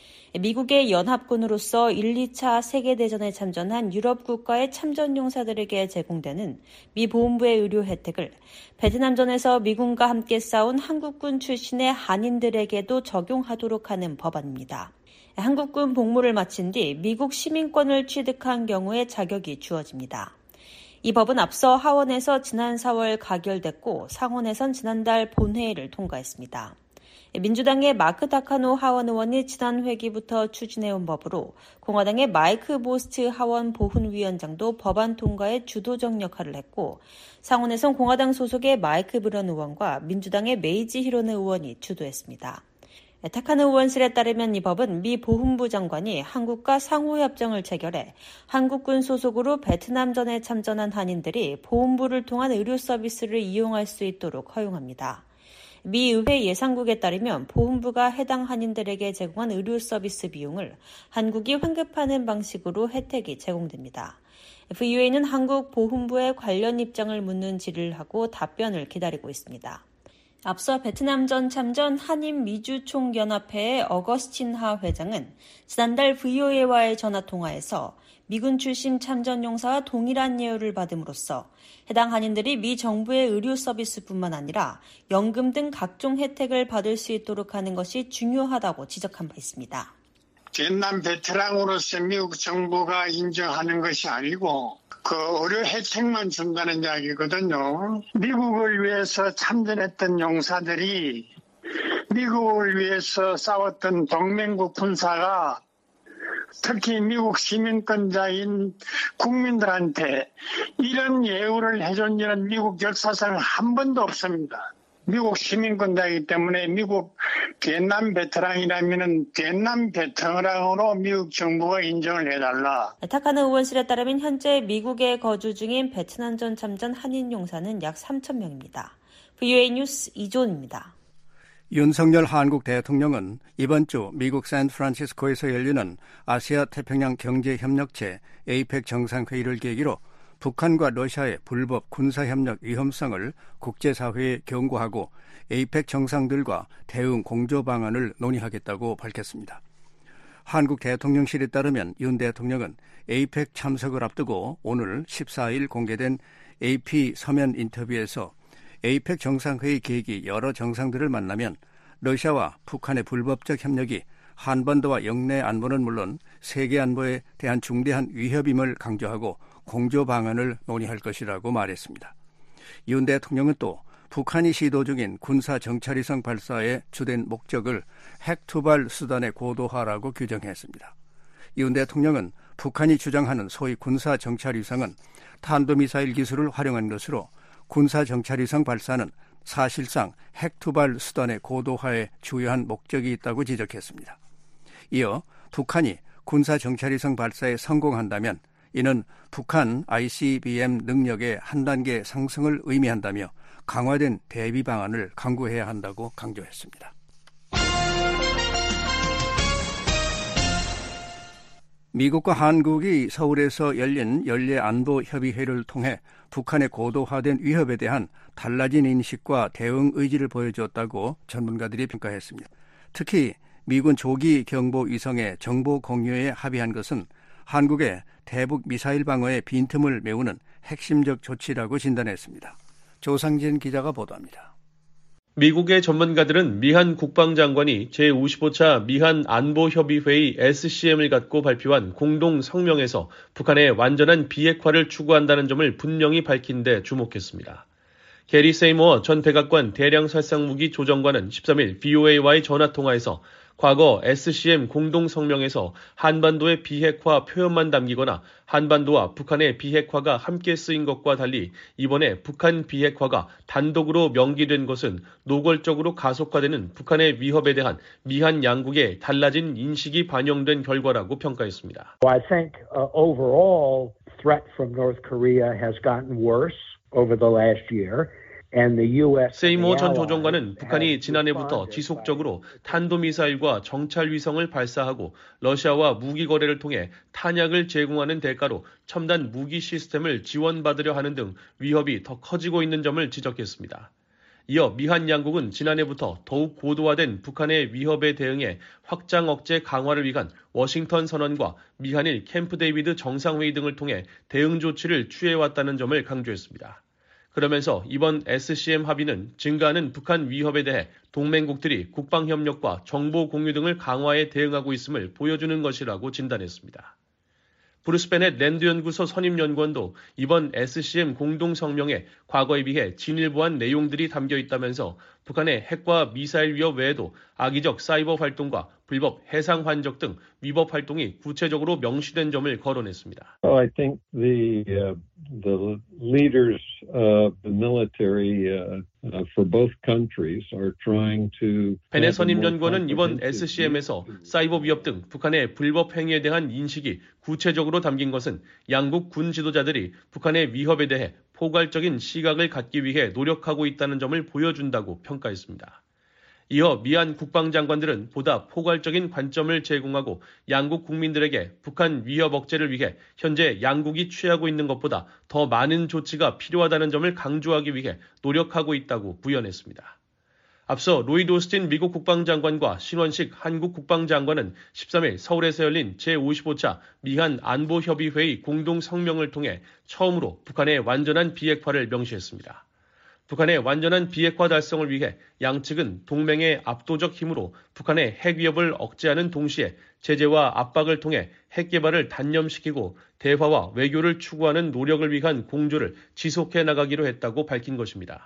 미국의 연합군으로서 일, 이차 세계대전에 참전한 유럽 국가의 참전 용사들에게 제공되는 미 보훈부의 의료 혜택을 베트남전에서 미군과 함께 싸운 한국군 출신의 한인들에게도 적용하도록 하는 법안입니다. 한국군 복무를 마친 뒤 미국 시민권을 취득한 경우에 자격이 주어집니다. 이 법은 앞서 하원에서 지난 사월 가결됐고 상원에선 지난달 본회의를 통과했습니다. 민주당의 마크 타카노 하원 의원이 지난 회기부터 추진해온 법으로 공화당의 마이크 보스트 하원 보훈위원장도 법안 통과에 주도적 역할을 했고 상원에선 공화당 소속의 마이크 브런 의원과 민주당의 메이지 히로노 의원이 주도했습니다. 타카노 의원실에 따르면 이 법은 미 보훈부 장관이 한국과 상호협정을 체결해 한국군 소속으로 베트남전에 참전한 한인들이 보훈부를 통한 의료 서비스를 이용할 수 있도록 허용합니다. 미 의회 예산국에 따르면 보훈부가 해당 한인들에게 제공한 의료 서비스 비용을 한국이 환급하는 방식으로 혜택이 제공됩니다. 브이오에이는 한국 보훈부의 관련 입장을 묻는 질의를 하고 답변을 기다리고 있습니다. 앞서 베트남전 참전 한인미주총연합회의 어거스틴 하 회장은 지난달 브이오에이와의 전화통화에서 미군 출신 참전 용사와 동일한 예우를 받음으로써 해당 한인들이 미 정부의 의료 서비스뿐만 아니라 연금 등 각종 혜택을 받을 수 있도록 하는 것이 중요하다고 지적한 바 있습니다. 비엔남 베테랑으로서 미국 정부가 인정하는 것이 아니고 그 의료 혜택만 준다는 이야기거든요. 미국을 위해서 참전했던 용사들이 미국을 위해서 싸웠던 동맹국 군사가 특히 미국 시민권자인 국민들한테 이런 예우를 해준 일은 미국 역사상 한 번도 없습니다. 미국 시민권자이기 때문에 미국 비엔남 베테랑이라면 비엔남 베테랑으로 미국 정부가 인정을 해달라. 타카노 의원실에 따르면 현재 미국에 거주 중인 베트남전 참전 한인 용사는 약 삼천 명입니다. 브이오에이 뉴스 이존입니다. 윤석열 한국 대통령은 이번 주 미국 샌프란시스코에서 열리는 아시아 태평양 경제협력체 에이펙 정상회의를 계기로 북한과 러시아의 불법 군사협력 위험성을 국제사회에 경고하고 에이펙 정상들과 대응 공조 방안을 논의하겠다고 밝혔습니다. 한국 대통령실에 따르면 윤 대통령은 에이펙 참석을 앞두고 오늘 십사일 공개된 에이피 서면 인터뷰에서 에이펙 정상회의 계기 여러 정상들을 만나면 러시아와 북한의 불법적 협력이 한반도와 영내 안보는 물론 세계 안보에 대한 중대한 위협임을 강조하고 공조 방안을 논의할 것이라고 말했습니다. 윤 대통령은 또 북한이 시도 중인 군사 정찰위성 발사의 주된 목적을 핵 투발 수단의 고도화라고 규정했습니다. 윤 대통령은 북한이 주장하는 소위 군사 정찰위성은 탄도미사일 기술을 활용한 것으로 군사 정찰위성 발사는 사실상 핵 투발 수단의 고도화에 주요한 목적이 있다고 지적했습니다. 이어 북한이 군사 정찰위성 발사에 성공한다면 이는 북한 아이씨비엠 능력의 한 단계 상승을 의미한다며 강화된 대비 방안을 강구해야 한다고 강조했습니다. 미국과 한국이 서울에서 열린 연례안보협의회를 통해 북한의 고도화된 위협에 대한 달라진 인식과 대응 의지를 보여줬다고 전문가들이 평가했습니다. 특히 미군 조기 경보 위성의 정보 공유에 합의한 것은 한국의 대북 미사일 방어의 빈틈을 메우는 핵심적 조치라고 진단했습니다. 조상진 기자가 보도합니다. 미국의 전문가들은 미한 국방장관이 제오십오 차 미한 안보협의회의 에스씨엠을 갖고 발표한 공동 성명에서 북한의 완전한 비핵화를 추구한다는 점을 분명히 밝힌 데 주목했습니다. 게리 세이모어 전 백악관 대량살상무기 조정관은 십삼일 브이오에이와의 전화통화에서 과거 에스씨엠 공동성명에서 한반도의 비핵화 표현만 담기거나 한반도와 북한의 비핵화가 함께 쓰인 것과 달리 이번에 북한 비핵화가 단독으로 명기된 것은 노골적으로 가속화되는 북한의 위협에 대한 미한 양국의 달라진 인식이 반영된 결과라고 평가했습니다. I think uh, overall threat from North Korea has gotten worse over the last year. 세이모 전 조정관은 북한이 지난해부터 지속적으로 탄도미사일과 정찰위성을 발사하고 러시아와 무기 거래를 통해 탄약을 제공하는 대가로 첨단 무기 시스템을 지원받으려 하는 등 위협이 더 커지고 있는 점을 지적했습니다. 이어 미한 양국은 지난해부터 더욱 고도화된 북한의 위협에 대응해 확장 억제 강화를 위한 워싱턴 선언과 미한일 캠프 데이비드 정상회의 등을 통해 대응 조치를 취해왔다는 점을 강조했습니다. 그러면서 이번 에스씨엠 합의는 증가하는 북한 위협에 대해 동맹국들이 국방협력과 정보 공유 등을 강화해 대응하고 있음을 보여주는 것이라고 진단했습니다. 브루스 베넷 랜드연구소 선임연구원도 이번 에스씨엠 공동성명에 과거에 비해 진일보한 내용들이 담겨 있다면서 북한의 핵과 미사일 위협 외에도 악의적 사이버 활동과 불법 해상 환적 등 위법 활동이 구체적으로 명시된 점을 거론했습니다. Well, I think the uh, the leaders of the military uh, uh, for both countries are trying to. 베넷 선임연구원은 이번 에스씨엠에서 사이버 위협 등 북한의 불법 행위에 대한 인식이 구체적으로 담긴 것은 양국 군 지도자들이 북한의 위협에 대해 포괄적인 시각을 갖기 위해 노력하고 있다는 점을 보여준다고 평가했습니다. 이어 미한 국방장관들은 보다 포괄적인 관점을 제공하고 양국 국민들에게 북한 위협 억제를 위해 현재 양국이 취하고 있는 것보다 더 많은 조치가 필요하다는 점을 강조하기 위해 노력하고 있다고 부연했습니다. 앞서 로이드 오스틴 미국 국방장관과 신원식 한국 국방장관은 십삼일 서울에서 열린 제오십오 차 미한 안보협의회의 공동성명을 통해 처음으로 북한의 완전한 비핵화를 명시했습니다. 북한의 완전한 비핵화 달성을 위해 양측은 동맹의 압도적 힘으로 북한의 핵 위협을 억제하는 동시에 제재와 압박을 통해 핵 개발을 단념시키고 대화와 외교를 추구하는 노력을 위한 공조를 지속해 나가기로 했다고 밝힌 것입니다.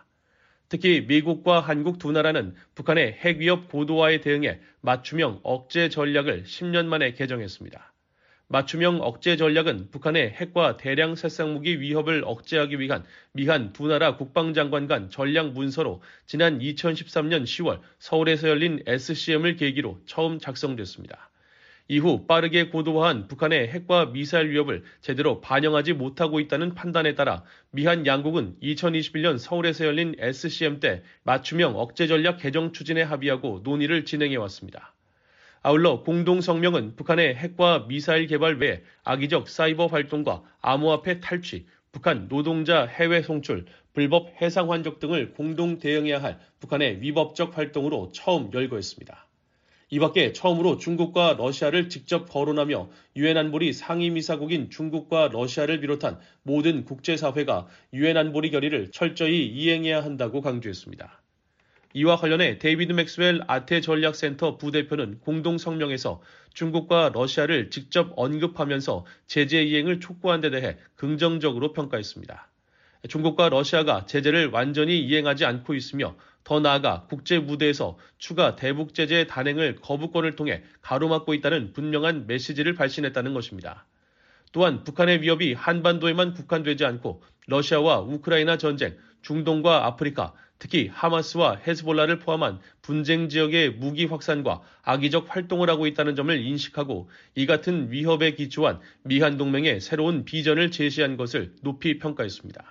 특히 미국과 한국 두 나라는 북한의 핵 위협 고도화에 대응해 맞춤형 억제 전략을 십 년 만에 개정했습니다. 맞춤형 억제 전략은 북한의 핵과 대량 살상무기 위협을 억제하기 위한 미한 두 나라 국방장관 간 전략 문서로 지난 이천십삼년 시월 서울에서 열린 에스씨엠을 계기로 처음 작성됐습니다. 이후 빠르게 고도화한 북한의 핵과 미사일 위협을 제대로 반영하지 못하고 있다는 판단에 따라 미한 양국은 이천이십일년 서울에서 열린 에스씨엠 때 맞춤형 억제 전략 개정 추진에 합의하고 논의를 진행해 왔습니다. 아울러 공동성명은 북한의 핵과 미사일 개발 외에 악의적 사이버 활동과 암호화폐 탈취, 북한 노동자 해외 송출, 불법 해상 환적 등을 공동 대응해야 할 북한의 위법적 활동으로 처음 열거했습니다. 이 밖에 처음으로 중국과 러시아를 직접 거론하며 유엔 안보리 상임이사국인 중국과 러시아를 비롯한 모든 국제사회가 유엔 안보리 결의를 철저히 이행해야 한다고 강조했습니다. 이와 관련해 데이비드 맥스웰 아태 전략센터 부대표는 공동성명에서 중국과 러시아를 직접 언급하면서 제재 이행을 촉구한 데 대해 긍정적으로 평가했습니다. 중국과 러시아가 제재를 완전히 이행하지 않고 있으며 더 나아가 국제 무대에서 추가 대북 제재 단행을 거부권을 통해 가로막고 있다는 분명한 메시지를 발신했다는 것입니다. 또한 북한의 위협이 한반도에만 국한되지 않고 러시아와 우크라이나 전쟁, 중동과 아프리카, 특히 하마스와 헤즈볼라를 포함한 분쟁 지역의 무기 확산과 악의적 활동을 하고 있다는 점을 인식하고 이 같은 위협에 기초한 미한 동맹의 새로운 비전을 제시한 것을 높이 평가했습니다.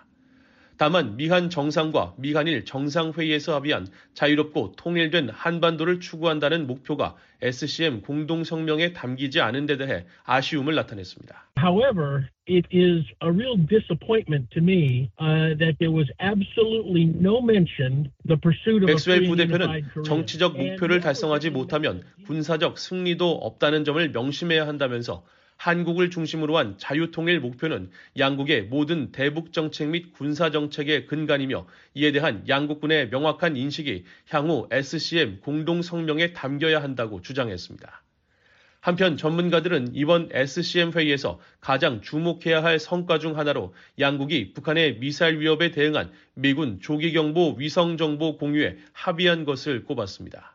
다만 미한 정상과 미한일 정상회의에서 합의한 자유롭고 통일된 한반도를 추구한다는 목표가 에스씨엠 공동성명에 담기지 않은 데 대해 아쉬움을 나타냈습니다. However, it is a real disappointment to me uh, that there was absolutely no mention the pursuit of a free and unified 부대표는 정치적 목표를 달성하지 못하면 군사적 승리도 없다는 점을 명심해야 한다면서 한국을 중심으로 한 자유통일 목표는 양국의 모든 대북 정책 및 군사 정책의 근간이며 이에 대한 양국군의 명확한 인식이 향후 에스씨엠 공동성명에 담겨야 한다고 주장했습니다. 한편 전문가들은 이번 에스씨엠 회의에서 가장 주목해야 할 성과 중 하나로 양국이 북한의 미사일 위협에 대응한 미군 조기경보 위성정보 공유에 합의한 것을 꼽았습니다.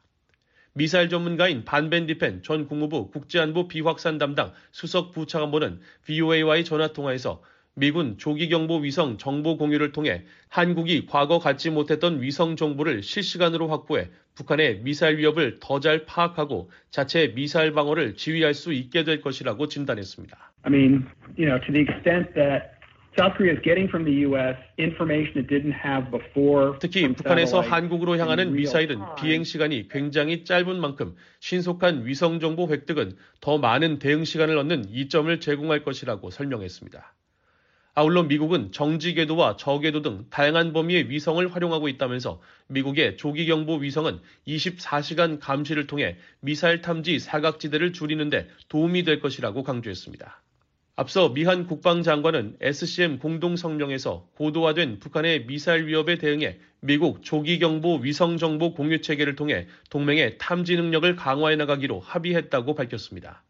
미사일 전문가인 반벤디펜 전 국무부 국제안보 비확산 담당 수석 부차관보는 브이오에이와의 전화통화에서 미군 조기경보 위성 정보 공유를 통해 한국이 과거 갖지 못했던 위성 정보를 실시간으로 확보해 북한의 미사일 위협을 더 잘 파악하고 자체 미사일 방어를 지휘할 수 있게 될 것이라고 진단했습니다. I mean, you know, to the extent that South Korea is getting from the U S information it didn't have before. 특히 북한에서 한국으로 향하는 미사일은 비행 시간이 굉장히 짧은 만큼 신속한 위성 정보 획득은 더 많은 대응 시간을 얻는 이점을 제공할 것이라고 설명했습니다. 아울러 미국은 정지 궤도와 저궤도 등 다양한 범위의 위성을 활용하고 있다면서 미국의 조기경보 위성은 이십사시간 감시를 통해 미사일 탐지 사각지대를 줄이는 데 도움이 될 것이라고 강조했습니다. 앞서 미한 국방장관은 에스씨엠 공동성명에서 고도화된 북한의 미사일 위협에 대응해 미국 조기경보 위성정보 공유체계를 통해 동맹의 탐지 능력을 강화해 나가기로 합의했다고 밝혔습니다.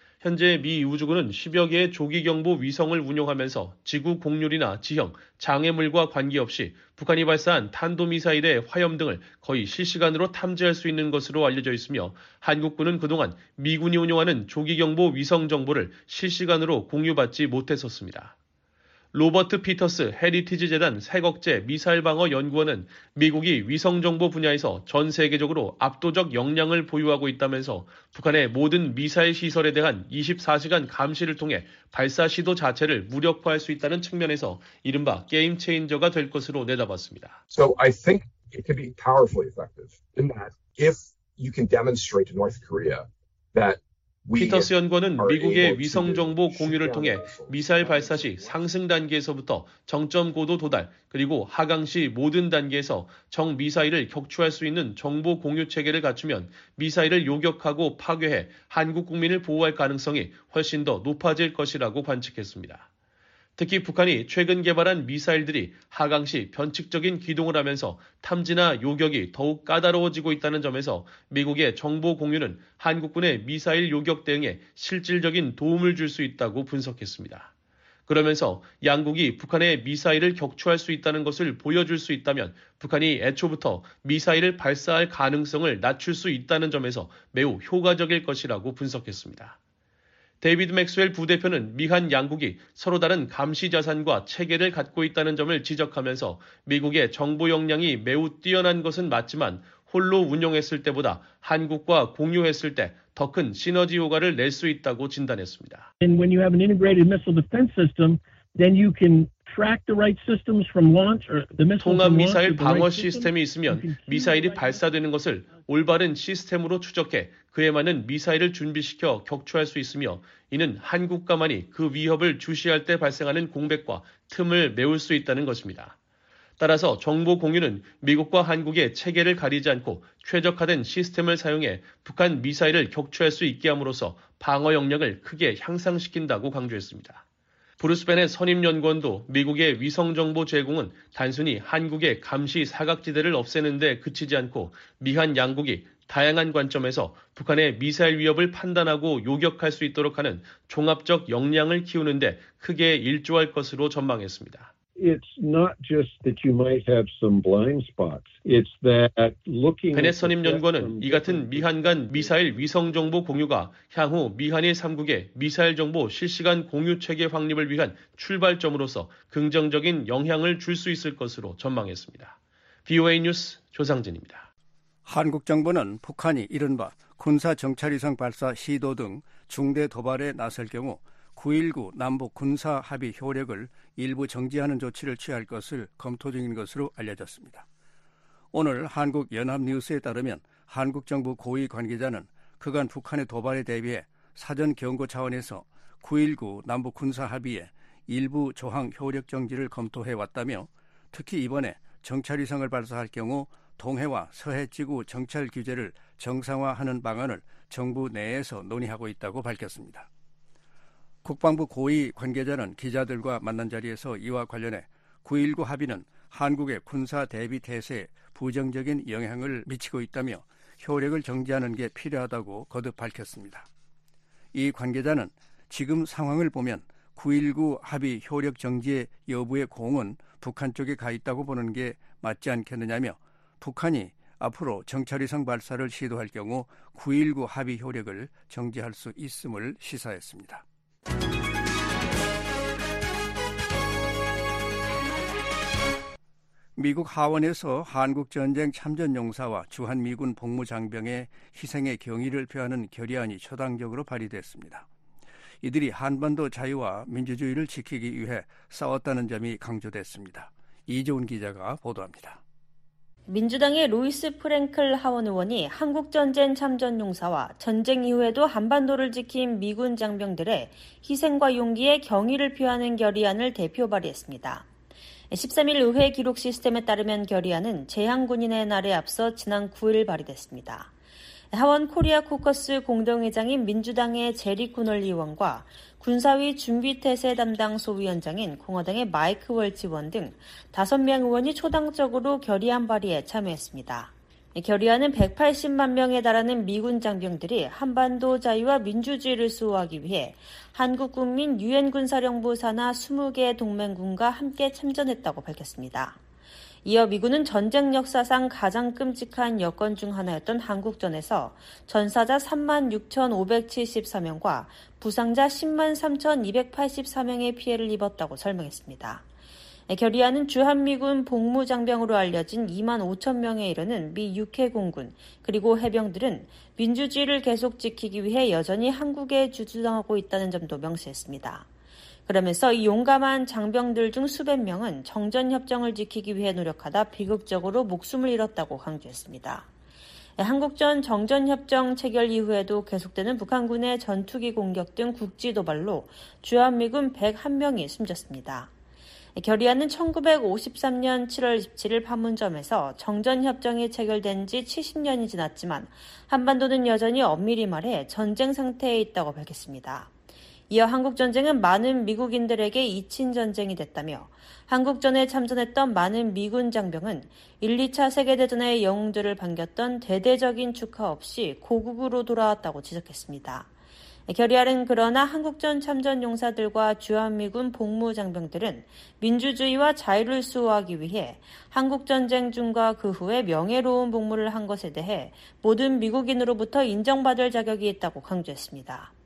현재 미 우주군은 십여 개의 조기경보 위성을 운용하면서 지구 공률이나 지형, 장애물과 관계없이 북한이 발사한 탄도미사일의 화염 등을 거의 실시간으로 탐지할 수 있는 것으로 알려져 있으며 한국군은 그동안 미군이 운용하는 조기경보 위성 정보를 실시간으로 공유받지 못했었습니다. 로버트 피터스 헤리티지 재단 색억제 미사일 방어 연구원은 미국이 위성정보 분야에서 전 세계적으로 압도적 역량을 보유하고 있다면서 북한의 모든 미사일 시설에 대한 이십사시간 감시를 통해 발사 시도 자체를 무력화할 수 있다는 측면에서 이른바 게임 체인저가 될 것으로 내다봤습니다. So I think it could be powerfully effective in that if you can demonstrate to North Korea that 피터스 연구원은 미국의 위성정보 공유를 통해 미사일 발사 시 상승 단계에서부터 정점 고도 도달 그리고 하강 시 모든 단계에서 정 미사일을 격추할 수 있는 정보 공유 체계를 갖추면 미사일을 요격하고 파괴해 한국 국민을 보호할 가능성이 훨씬 더 높아질 것이라고 관측했습니다. 특히 북한이 최근 개발한 미사일들이 하강 시 변칙적인 기동을 하면서 탐지나 요격이 더욱 까다로워지고 있다는 점에서 미국의 정보 공유는 한국군의 미사일 요격 대응에 실질적인 도움을 줄 수 있다고 분석했습니다. 그러면서 양국이 북한의 미사일을 격추할 수 있다는 것을 보여줄 수 있다면 북한이 애초부터 미사일을 발사할 가능성을 낮출 수 있다는 점에서 매우 효과적일 것이라고 분석했습니다. 데이비드 맥스웰 부대표는 미한 양국이 서로 다른 감시 자산과 체계를 갖고 있다는 점을 지적하면서 미국의 정보 역량이 매우 뛰어난 것은 맞지만 홀로 운용했을 때보다 한국과 공유했을 때 더 큰 시너지 효과를 낼 수 있다고 진단했습니다. And when you have an integrated missile defense system, then you can track the right systems from launch or the missile 통합 from launch 미사일 to the right 방어 system. 시스템이 있으면 미사일이 발사되는 것을 올바른 시스템으로 추적해 그에 맞는 미사일을 준비시켜 격추할 수 있으며 이는 한국과만이 그 위협을 주시할 때 발생하는 공백과 틈을 메울 수 있다는 것입니다. 따라서 정보 공유는 미국과 한국의 체계를 가리지 않고 최적화된 시스템을 사용해 북한 미사일을 격추할 수 있게 함으로써 방어 역량을 크게 향상시킨다고 강조했습니다. 브루스 벤의 선임 연구원도 미국의 위성정보 제공은 단순히 한국의 감시 사각지대를 없애는 데 그치지 않고 미한 양국이 다양한 관점에서 북한의 미사일 위협을 판단하고 요격할 수 있도록 하는 종합적 역량을 키우는 데 크게 일조할 것으로 전망했습니다. It's not just that you might have some blind spots. It's that looking 베넷 선임 연구원은 이 같은 미한 간 미사일 위성 정보 공유가 향후 미한일 삼국의 미사일 정보 실시간 공유 체계 확립을 위한 출발점으로서 긍정적인 영향을 줄 수 있을 것으로 전망했습니다. 브이오에이 뉴스 조상진입니다. 한국 정부는 북한이 이른바 군사 정찰위성 발사 시도 등 중대 도발에 나설 경우 구일구 남북 군사 합의 효력을 일부 정지하는 조치를 취할 것을 검토 중인 것으로 알려졌습니다. 오늘 한국연합뉴스에 따르면 한국 정부 고위 관계자는 그간 북한의 도발에 대비해 사전 경고 차원에서 구일구 남북 군사 합의의 일부 조항 효력 정지를 검토해왔다며 특히 이번에 정찰위성을 발사할 경우 동해와 서해지구 정찰 규제를 정상화하는 방안을 정부 내에서 논의하고 있다고 밝혔습니다. 국방부 고위 관계자는 기자들과 만난 자리에서 이와 관련해 구일구 합의는 한국의 군사 대비 태세에 부정적인 영향을 미치고 있다며 효력을 정지하는 게 필요하다고 거듭 밝혔습니다. 이 관계자는 지금 상황을 보면 구일구 합의 효력 정지의 여부의 공은 북한 쪽에 가 있다고 보는 게 맞지 않겠느냐며 북한이 앞으로 정찰위성 발사를 시도할 경우 구일구 합의 효력을 정지할 수 있음을 시사했습니다. 미국 하원에서 한국전쟁 참전용사와 주한미군 복무장병의 희생의 경의를 표하는 결의안이 초당적으로 발의됐습니다. 이들이 한반도 자유와 민주주의를 지키기 위해 싸웠다는 점이 강조됐습니다. 이조은 기자가 보도합니다. 민주당의 루이스 프랭클 하원 의원이 한국전쟁 참전용사와 전쟁 이후에도 한반도를 지킨 미군 장병들의 희생과 용기에 경의를 표하는 결의안을 대표 발의했습니다. 십삼 일 의회 기록 시스템에 따르면 결의안은 재향군인의 날에 앞서 지난 구일 발의됐습니다. 하원 코리아 코커스 공동회장인 민주당의 제리 코널리 의원과 군사위 준비태세 담당 소위원장인 공화당의 마이크 월치 의원 등 다섯 명 의원이 초당적으로 결의안 발의에 참여했습니다. 결의안은 백팔십만 명에 달하는 미군 장병들이 한반도 자유와 민주주의를 수호하기 위해 한국 국민 유엔 군사령부 산하 이십 개 동맹군과 함께 참전했다고 밝혔습니다. 이어 미군은 전쟁 역사상 가장 끔찍한 여건 중 하나였던 한국전에서 전사자 삼만 육천오백칠십사 명과 부상자 십만 삼천이백팔십사 명의 피해를 입었다고 설명했습니다. 결의안은 주한미군 복무장병으로 알려진 이만 오천 명에 이르는 미 육 회 공군 그리고 해병들은 민주주의를 계속 지키기 위해 여전히 한국에 주둔하고 있다는 점도 명시했습니다. 그러면서 이 용감한 장병들 중 수백 명은 정전협정을 지키기 위해 노력하다 비극적으로 목숨을 잃었다고 강조했습니다. 한국전 정전협정 체결 이후에도 계속되는 북한군의 전투기 공격 등 국지 도발로 주한미군 백일 명이 숨졌습니다. 결의안은 천구백오십삼 년 칠월 이십칠일 판문점에서 정전협정이 체결된 지 칠십 년이 지났지만 한반도는 여전히 엄밀히 말해 전쟁 상태에 있다고 밝혔습니다. 이어 한국전쟁은 많은 미국인들에게 잊힌 전쟁이 됐다며 한국전에 참전했던 많은 미군 장병은 일, 이 차 세계대전의 영웅들을 반겼던 대대적인 축하 없이 고국으로 돌아왔다고 지적했습니다. 결의안은 그러나 한국전 참전 용사들과 주한미군 복무장병들은 민주주의와 자유를 수호하기 위해 한국전쟁 중과 그 후에 명예로운 복무를 한 것에 대해 모든 미국인으로부터 인정받을 자격이 있다고 강조했습니다.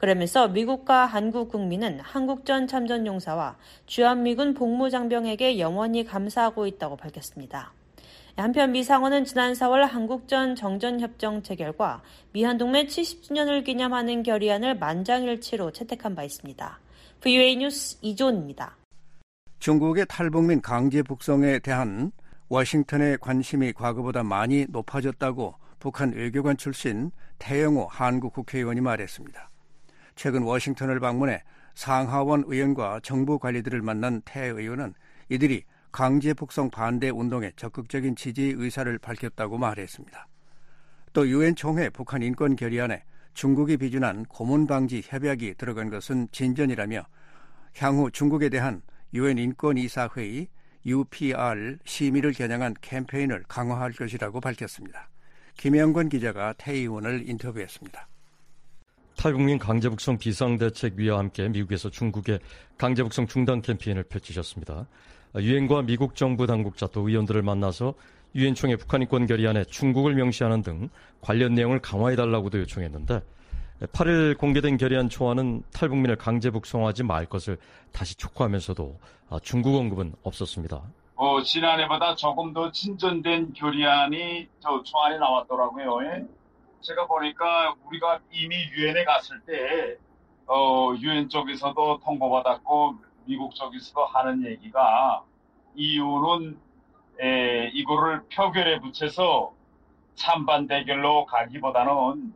그러면서 미국과 한국 국민은 한국전 참전 용사와 주한미군 복무장병에게 영원히 감사하고 있다고 밝혔습니다. 한편 미 상원은 지난 사월 한국전 정전협정 체결과 미한동맹 칠십 주년을 기념하는 결의안을 만장일치로 채택한 바 있습니다. 브이오에이 뉴스 이조은입니다. 중국의 탈북민 강제 북송에 대한 워싱턴의 관심이 과거보다 많이 높아졌다고 북한 외교관 출신 태영호 한국 국회의원이 말했습니다. 최근 워싱턴을 방문해 상하원 의원과 정부 관리들을 만난 태 의원은 이들이 강제 북송 반대 운동에 적극적인 지지 의사를 밝혔다고 말했습니다. 또 유엔 총회 북한 인권 결의안에 중국이 비준한 고문 방지 협약이 들어간 것은 진전이라며 향후 중국에 대한 유엔 인권이사회의 유피알 심의를 겨냥한 캠페인을 강화할 것이라고 밝혔습니다. 김영권 기자가 태 의원을 인터뷰했습니다. 탈북민 강제북송 비상대책위와 함께 미국에서 중국의 강제북송 중단 캠페인을 펼치셨습니다. 유엔과 미국 정부 당국자 또 의원들을 만나서 유엔 총회 북한 인권 결의안에 중국을 명시하는 등 관련 내용을 강화해달라고도 요청했는데 팔 일 공개된 결의안 초안은 탈북민을 강제 북송하지 말 것을 다시 촉구하면서도 중국 언급은 없었습니다. 어, 지난해보다 조금 더 진전된 결의안이 저 초안에 나왔더라고요. 예? 제가 보니까 우리가 이미 유엔에 갔을 때 어, 유엔 쪽에서도 통보받았고 미국 쪽에서도 하는 얘기가 이유는 에, 이거를 표결에 붙여서 찬반 대결로 가기보다는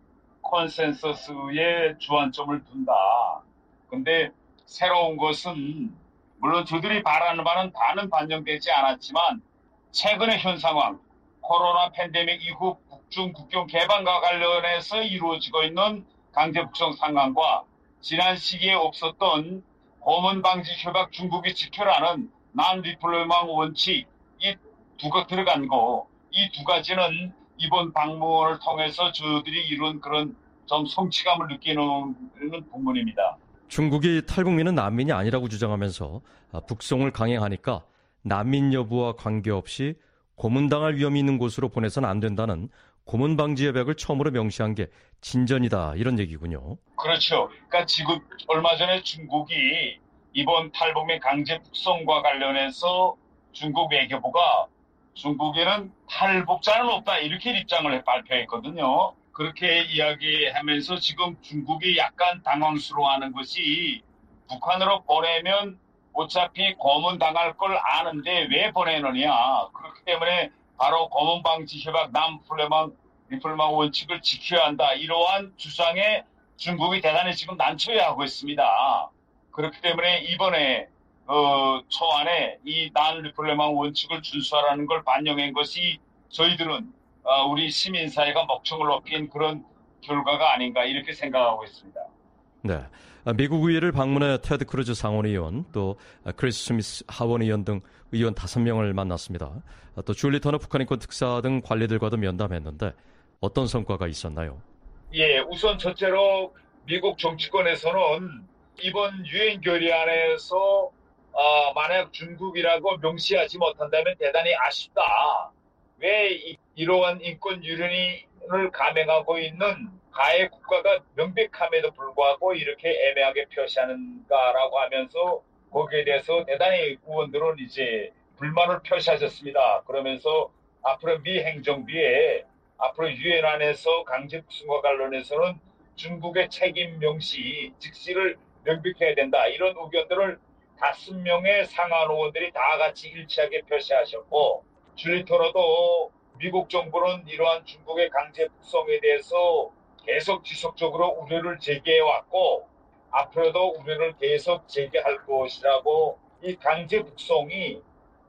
컨센서스에 주안점을 둔다. 근데 새로운 것은 물론 저들이 바라는 바는 다는 반영되지 않았지만 최근의 현 상황, 코로나 팬데믹 이후 북중 국경 개방과 관련해서 이루어지고 있는 강제 북송 상황과 지난 시기에 없었던 고문 방지 협약 중국이 지켜라는 난 리플레망 원칙 이 두가 들어간 거, 이 두 가지는 이번 방문을 통해서 저들이 이룬 그런 좀 성취감을 느끼는 부분입니다. 중국이 탈북민은 난민이 아니라고 주장하면서 북송을 강행하니까 난민 여부와 관계없이 고문당할 위험이 있는 곳으로 보내서는 안 된다는 고문 방지 협약을 처음으로 명시한 게 진전이다 이런 얘기군요. 그렇죠. 그러니까 지금 얼마 전에 중국이 이번 탈북민 강제 북송과 관련해서 중국 외교부가 중국에는 탈북자는 없다 이렇게 입장을 발표했거든요. 그렇게 이야기하면서 지금 중국이 약간 당황스러워하는 것이 북한으로 보내면 어차피 고문당할 걸 아는데 왜 보내느냐. 그렇기 때문에 바로 고문방지협약 남플레망 리플레망 원칙을 지켜야 한다. 이러한 주장에 중국이 대단히 지금 난처해하고 있습니다. 그렇기 때문에 이번에 어, 초안에 이 난 리플레망 원칙을 준수하라는 걸 반영한 것이 저희들은 어, 우리 시민사회가 목청을 높인 그런 결과가 아닌가 이렇게 생각하고 있습니다. 네, 미국 의회를 방문해 테드 크루즈 상원의원 또 크리스 스미스 하원의원 등 의원 다섯 명을 만났습니다. 또 줄리 터너 북한인권 특사 등 관리들과도 면담했는데 어떤 성과가 있었나요? 예, 우선 첫째로 미국 정치권에서는 이번 유엔 결의안에서 어, 만약 중국이라고 명시하지 못한다면 대단히 아쉽다. 왜 이, 이러한 인권 유린을 감행하고 있는 가해 국가가 명백함에도 불구하고 이렇게 애매하게 표시하는가라고 하면서 거기에 대해서 대단히 의원들은 이제 불만을 표시하셨습니다. 그러면서 앞으로 미 행정부에 앞으로 유엔 안에서 강제 북송과 관련해서는 중국의 책임 명시, 직시를 명백해야 된다. 이런 의견들을 다섯 명의 상하원 의원들이 다 같이 일치하게 표시하셨고 줄리 터너도 미국 정부는 이러한 중국의 강제 북송에 대해서 계속 지속적으로 우려를 제기해왔고 앞으로도 우려를 계속 제기할 것이라고 이 강제 북송이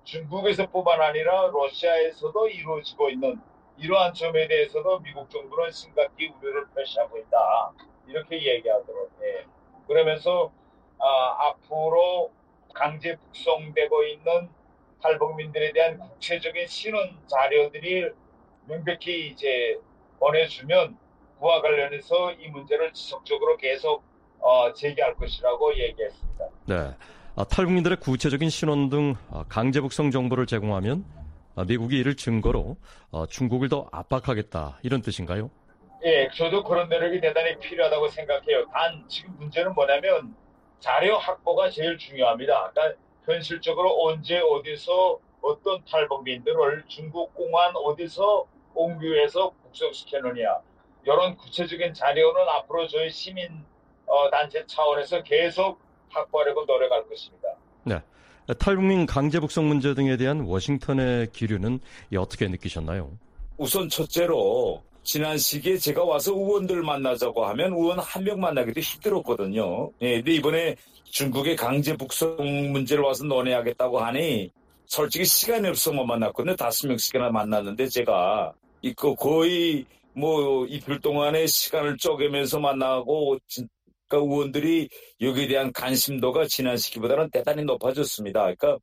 중국에서뿐만 아니라 러시아에서도 이루어지고 있는 이러한 점에 대해서도 미국 정부는 심각히 우려를 표시하고 있다. 이렇게 얘기하더라고요. 네. 그러면서 아, 앞으로 강제 북송되고 있는 탈북민들에 대한 구체적인 신원 자료들이 명백히 이제 보내주면 그와 관련해서 이 문제를 지속적으로 계속 어, 제기할 것이라고 얘기했습니다. 네, 아, 탈북민들의 구체적인 신원 등 강제 북송 정보를 제공하면 미국이 이를 증거로 어, 중국을 더 압박하겠다 이런 뜻인가요? 예, 저도 그런 노력이 대단히 필요하다고 생각해요. 단 지금 문제는 뭐냐면 자료 확보가 제일 중요합니다. 그러니까 현실적으로 언제 어디서 어떤 탈북민들을 중국 공안 어디서 옹교해서 북송시켰느냐. 이런 구체적인 자료는 앞으로 저희 시민 어, 단체 차원에서 계속 확보하려고 노력할 것입니다. 네, 탈북민 강제 북송 문제 등에 대한 워싱턴의 기류는 어떻게 느끼셨나요? 우선 첫째로 지난 시기에 제가 와서 의원들 만나자고 하면 의원 한 명 만나기도 힘들었거든요. 예, 근데 이번에 중국의 강제 북송 문제를 와서 논의하겠다고 하니 솔직히 시간이 없어 못 만났거든요. 다섯 명씩이나 만났는데 제가 이거 거의 뭐 이틀 동안의 시간을 쪼개면서 만나고 그러니까 의원들이 여기에 대한 관심도가 지난 시기보다는 대단히 높아졌습니다. 그러니까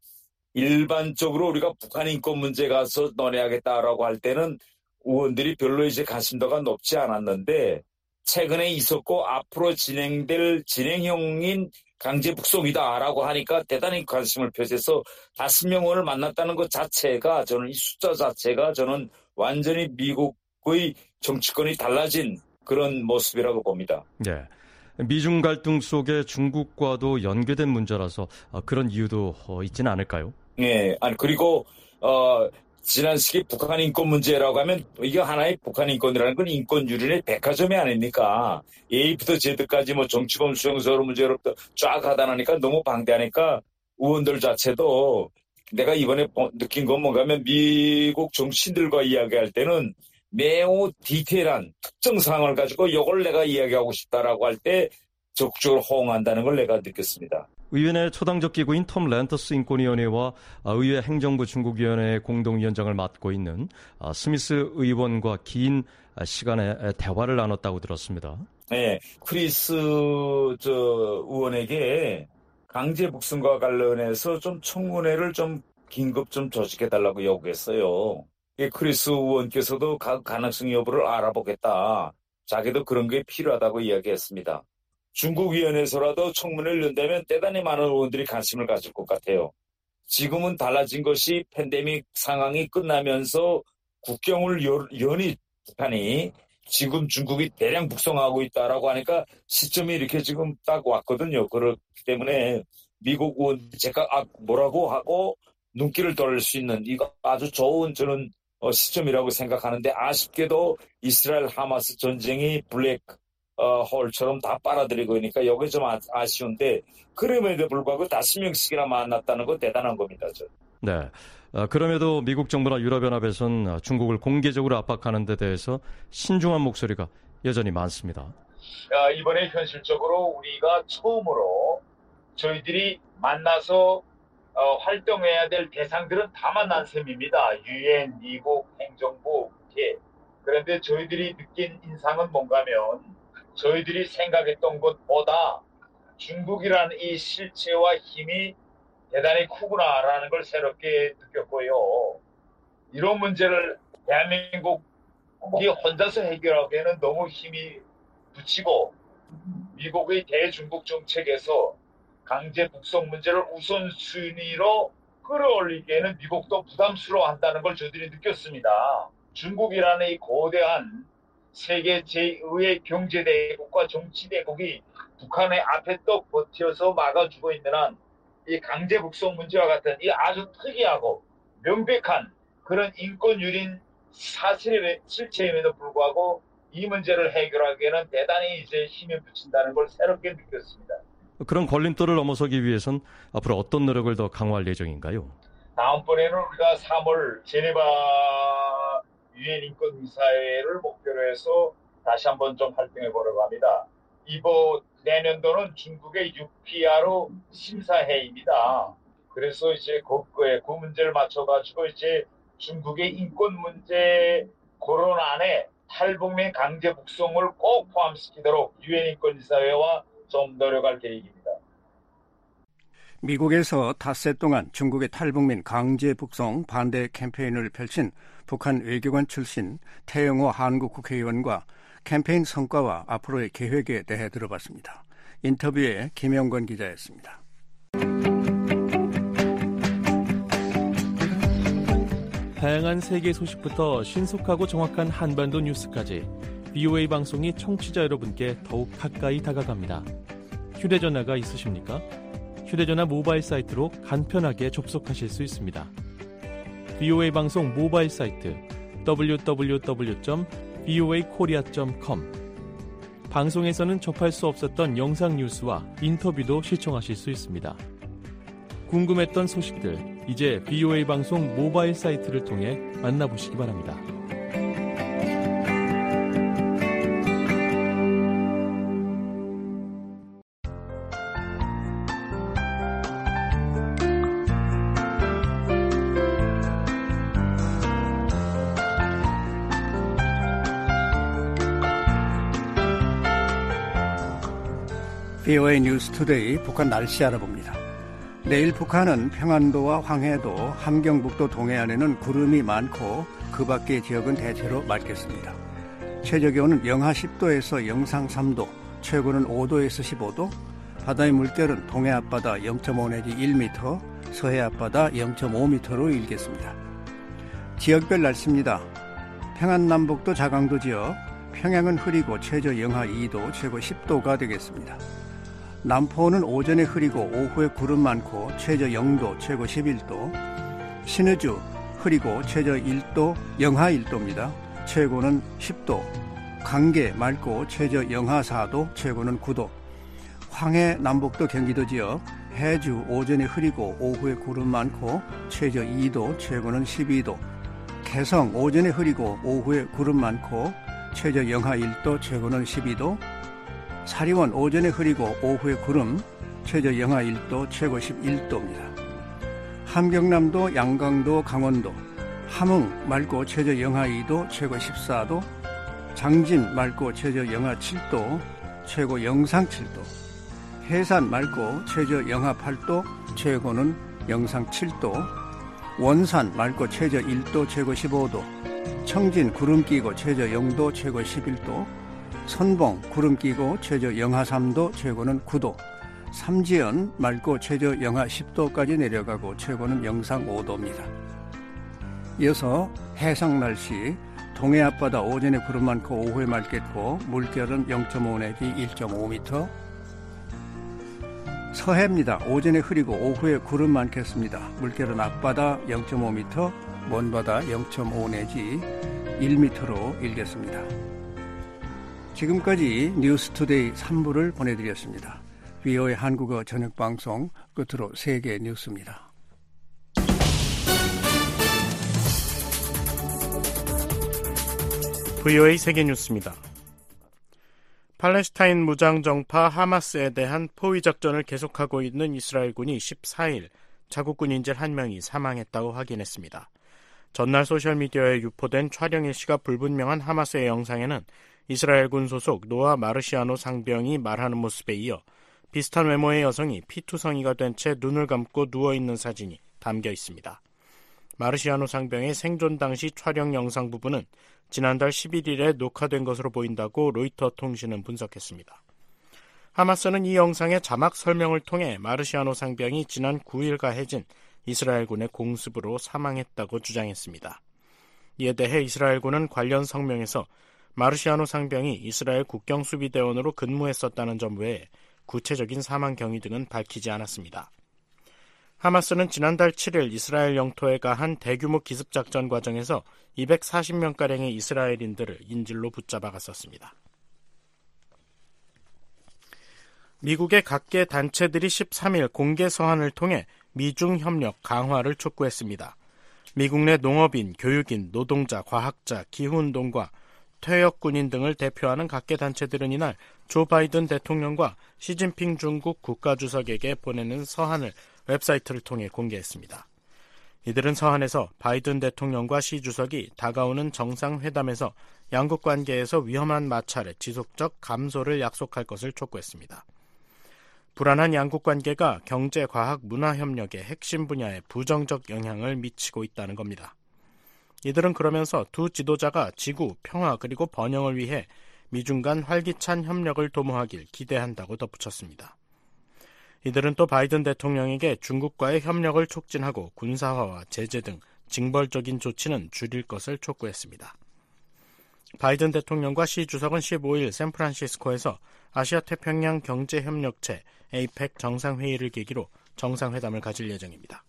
일반적으로 우리가 북한 인권 문제 가서 논의하겠다라고 할 때는 의원들이 별로 이제 관심도가 높지 않았는데 최근에 있었고 앞으로 진행될 진행형인 강제 북송이다라고 하니까 대단히 관심을 표해서 다섯 명 의원을 만났다는 것 자체가 저는 이 숫자 자체가 저는 완전히 미국의 정치권이 달라진 그런 모습이라고 봅니다. 네. 미중 갈등 속에 중국과도 연계된 문제라서 그런 이유도 있지는 않을까요? 네. 아니 그리고 어 지난 시기 북한 인권 문제라고 하면 이게 하나의 북한 인권이라는 건 인권 유린의 백화점이 아닙니까? A부터 Z까지 뭐 정치범 수용소로 문제로부터 쫙 하다 나니까 너무 방대하니까 의원들 자체도 내가 이번에 느낀 건 뭔가 하면 미국 정치인들과 이야기할 때는 매우 디테일한 특정 상황을 가지고 이걸 내가 이야기하고 싶다라고 할 때 적극적으로 호응한다는 걸 내가 느꼈습니다. 의원의 초당적 기구인 톰 랜터스 인권위원회와 의회 행정부 중국위원회 공동위원장을 맡고 있는 스미스 의원과 긴 시간의 대화를 나눴다고 들었습니다. 네, 크리스 저 의원에게 강제 북송과 관련해서 좀 청문회를 좀 긴급 좀 조직해달라고 요구했어요. 크리스 의원께서도 가능성 여부를 알아보겠다. 자기도 그런 게 필요하다고 이야기했습니다. 중국 위원회에서라도 청문회를 연다면 대단히 많은 의원들이 관심을 가질 것 같아요. 지금은 달라진 것이 팬데믹 상황이 끝나면서 국경을 여, 연이 북한이 지금 중국이 대량 북송하고 있다라고 하니까 시점이 이렇게 지금 딱 왔거든요. 그렇기 때문에 미국 의원 제가 아, 뭐라고 하고 눈길을 돌릴 수 있는 이거 아주 좋은 저는 어, 시점이라고 생각하는데 아쉽게도 이스라엘 하마스 전쟁이 블랙 어, 홀처럼 다 빨아들이고 있으니까 이게 좀 아, 아쉬운데 그럼에도 불구하고 다섯 명씩이나 만났다는 건 대단한 겁니다. 저. 네. 어, 그럼에도 미국 정부나 유럽연합에서는 중국을 공개적으로 압박하는 데 대해서 신중한 목소리가 여전히 많습니다. 어, 이번에 현실적으로 우리가 처음으로 저희들이 만나서 어, 활동해야 될 대상들은 다 만난 셈입니다. 유엔, 미국, 행정부, 국회. 그런데 저희들이 느낀 인상은 뭔가면 저희들이 생각했던 것보다 중국이라는 이 실체와 힘이 대단히 크구나라는 걸 새롭게 느꼈고요. 이런 문제를 대한민국이 혼자서 해결하기에는 너무 힘이 붙이고 미국의 대중국 정책에서 강제 북송 문제를 우선순위로 끌어올리기에는 미국도 부담스러워한다는 걸 저희들이 느꼈습니다. 중국이라는 이 거대한 세계 제이의 경제대국과 정치대국이 북한의 앞에 떡 버텨서 막아주고 있는 한 이 강제 북송 문제와 같은 이 아주 특이하고 명백한 그런 인권 유린 사실의 실체임에도 불구하고 이 문제를 해결하기에는 대단히 이제 힘이 붙인다는 걸 새롭게 느꼈습니다. 그런 걸림돌을 넘어서기 위해선 앞으로 어떤 노력을 더 강화할 예정인가요? 다음번에는 우리가 삼월 제네바 유엔 인권이사회를 목표로 해서 다시 한번 좀 활동해 보려고 합니다. 이번 내년도는 중국의 유피아르 심사회입니다. 그래서 이제 그거에 그 문제를 맞춰가지고 이제 중국의 인권 문제 고런 안에 탈북민 강제 북송을 꼭 포함시키도록 유엔 인권이사회와 좀 노력할 계획입니다. 미국에서 닷새 동안 중국의 탈북민 강제 북송 반대 캠페인을 펼친 북한 외교관 출신 태영호 한국 국회의원과 캠페인 성과와 앞으로의 계획에 대해 들어봤습니다. 인터뷰에 김영건 기자였습니다. 다양한 세계 소식부터 신속하고 정확한 한반도 뉴스까지 브이오에이 방송이 청취자 여러분께 더욱 가까이 다가갑니다. 휴대전화가 있으십니까? 휴대전화 모바일 사이트로 간편하게 접속하실 수 있습니다. 브이오에이 방송 모바일 사이트 더블유 더블유 더블유 점 브이오에이 코리아 점 컴. 방송에서는 접할 수 없었던 영상 뉴스와 인터뷰도 시청하실 수 있습니다. 궁금했던 소식들, 이제 브이오에이 방송 모바일 사이트를 통해 만나보시기 바랍니다. 브이오에이 뉴스 투데이 북한 날씨 알아봅니다. 내일 북한은 평안도와 황해도, 함경북도 동해안에는 구름이 많고 그 밖의 지역은 대체로 맑겠습니다. 최저기온은 영하 십 도에서 영상 삼 도, 최고는 오 도에서 십오 도, 바다의 물결은 동해 앞바다 영 점 오 내지 일 미터, 서해 앞바다 영 점 오 미터로 일겠습니다. 지역별 날씨입니다. 평안남북도 자강도 지역, 평양은 흐리고 최저 영하 이 도, 최고 십 도가 되겠습니다. 남포는 오전에 흐리고 오후에 구름 많고 최저 영 도, 최고 십일 도, 신의주 흐리고 최저 일 도, 영하 일 도입니다. 최고는 십 도, 강계 맑고 최저 영하 사 도, 최고는 구 도, 황해 남북도 경기도 지역, 해주 오전에 흐리고 오후에 구름 많고 최저 이 도, 최고는 십이 도, 개성 오전에 흐리고 오후에 구름 많고 최저 영하 일 도, 최고는 십이 도, 사리원 오전에 흐리고 오후에 구름, 최저 영하 일 도, 최고 십일 도입니다. 함경남도, 양강도, 강원도, 함흥 맑고 최저 영하 이 도, 최고 십사 도, 장진 맑고 최저 영하 칠 도, 최고 영상 칠 도, 해산 맑고 최저 영하 팔 도, 최고는 영상 칠 도, 원산 맑고 최저 일 도, 최고 십오 도, 청진 구름 끼고 최저 영 도, 최고 십일 도, 선봉 구름 끼고 최저 영하 삼 도, 최고는 구 도, 삼지연 맑고 최저 영하 십 도까지 내려가고 최고는 영상 오 도입니다. 이어서 해상 날씨, 동해 앞바다 오전에 구름 많고 오후에 맑겠고 물결은 영 점 오 내지 일 점 오 미터. 서해입니다. 오전에 흐리고 오후에 구름 많겠습니다. 물결은 앞바다 영 점 오 미터, 먼바다 영 점 오 내지 일 미터로 일겠습니다. 지금까지 뉴스투데이 삼 부를 보내드렸습니다. 브이오에이 한국어 저녁방송 끝으로 세계 뉴스입니다. 브이오에이 세계뉴스입니다. 팔레스타인 무장정파 하마스에 대한 포위작전을 계속하고 있는 이스라엘군이 십사 일 자국군 인질 한 명이 사망했다고 확인했습니다. 전날 소셜미디어에 유포된 촬영 일시가 불분명한 하마스의 영상에는 이스라엘군 소속 노아 마르시아노 상병이 말하는 모습에 이어 비슷한 외모의 여성이 피투성이가 된 채 눈을 감고 누워있는 사진이 담겨 있습니다. 마르시아노 상병의 생존 당시 촬영 영상 부분은 지난달 십일 일에 녹화된 것으로 보인다고 로이터 통신은 분석했습니다. 하마스는 이 영상의 자막 설명을 통해 마르시아노 상병이 지난 구 일 가해진 이스라엘군의 공습으로 사망했다고 주장했습니다. 이에 대해 이스라엘군은 관련 성명에서 마르시아노 상병이 이스라엘 국경수비대원으로 근무했었다는 점 외에 구체적인 사망 경위 등은 밝히지 않았습니다. 하마스는 지난달 칠 일 이스라엘 영토에 가한 대규모 기습작전 과정에서 이백사십 명가량의 이스라엘인들을 인질로 붙잡아 갔었습니다. 미국의 각계 단체들이 십삼 일 공개 서한을 통해 미중 협력 강화를 촉구했습니다. 미국 내 농업인, 교육인, 노동자, 과학자, 기후운동가, 퇴역군인 등을 대표하는 각계 단체들은 이날 조 바이든 대통령과 시진핑 중국 국가주석에게 보내는 서한을 웹사이트를 통해 공개했습니다. 이들은 서한에서 바이든 대통령과 시 주석이 다가오는 정상회담에서 양국 관계에서 위험한 마찰의 지속적 감소를 약속할 것을 촉구했습니다. 불안한 양국 관계가 경제, 과학, 문화 협력의 핵심 분야에 부정적 영향을 미치고 있다는 겁니다. 이들은 그러면서 두 지도자가 지구, 평화 그리고 번영을 위해 미중 간 활기찬 협력을 도모하길 기대한다고 덧붙였습니다. 이들은 또 바이든 대통령에게 중국과의 협력을 촉진하고 군사화와 제재 등 징벌적인 조치는 줄일 것을 촉구했습니다. 바이든 대통령과 시 주석은 십오일 샌프란시스코에서 아시아태평양 경제협력체 에이펙 정상회의를 계기로 정상회담을 가질 예정입니다.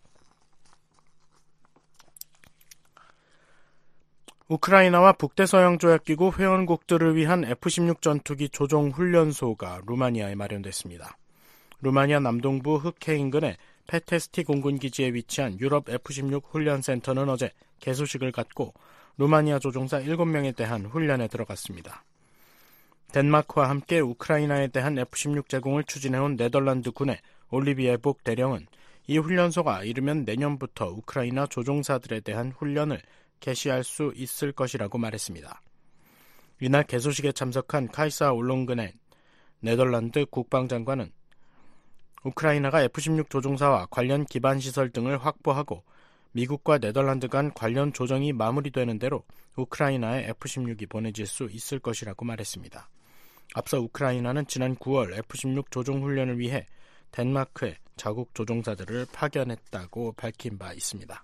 우크라이나와 북대서양조약기구 회원국들을 위한 에프 십육 전투기 조종 훈련소가 루마니아에 마련됐습니다. 루마니아 남동부 흑해 인근의 페테스티 공군기지에 위치한 유럽 에프 십육 훈련센터는 어제 개소식을 갖고 루마니아 조종사 일곱 명에 대한 훈련에 들어갔습니다. 덴마크와 함께 우크라이나에 대한 에프 십육 제공을 추진해온 네덜란드 군의 올리비에 복 대령은 이 훈련소가 이르면 내년부터 우크라이나 조종사들에 대한 훈련을 개시할 수 있을 것이라고 말했습니다. 이날 개소식에 참석한 카이사 올롱그넨 네덜란드 국방장관은 우크라이나가 에프 십육 조종사와 관련 기반시설 등을 확보하고 미국과 네덜란드 간 관련 조정이 마무리되는 대로 우크라이나에 에프 십육이 보내질 수 있을 것이라고 말했습니다. 앞서 우크라이나는 지난 구월 에프 십육 조종훈련을 위해 덴마크에 자국 조종사들을 파견했다고 밝힌 바 있습니다.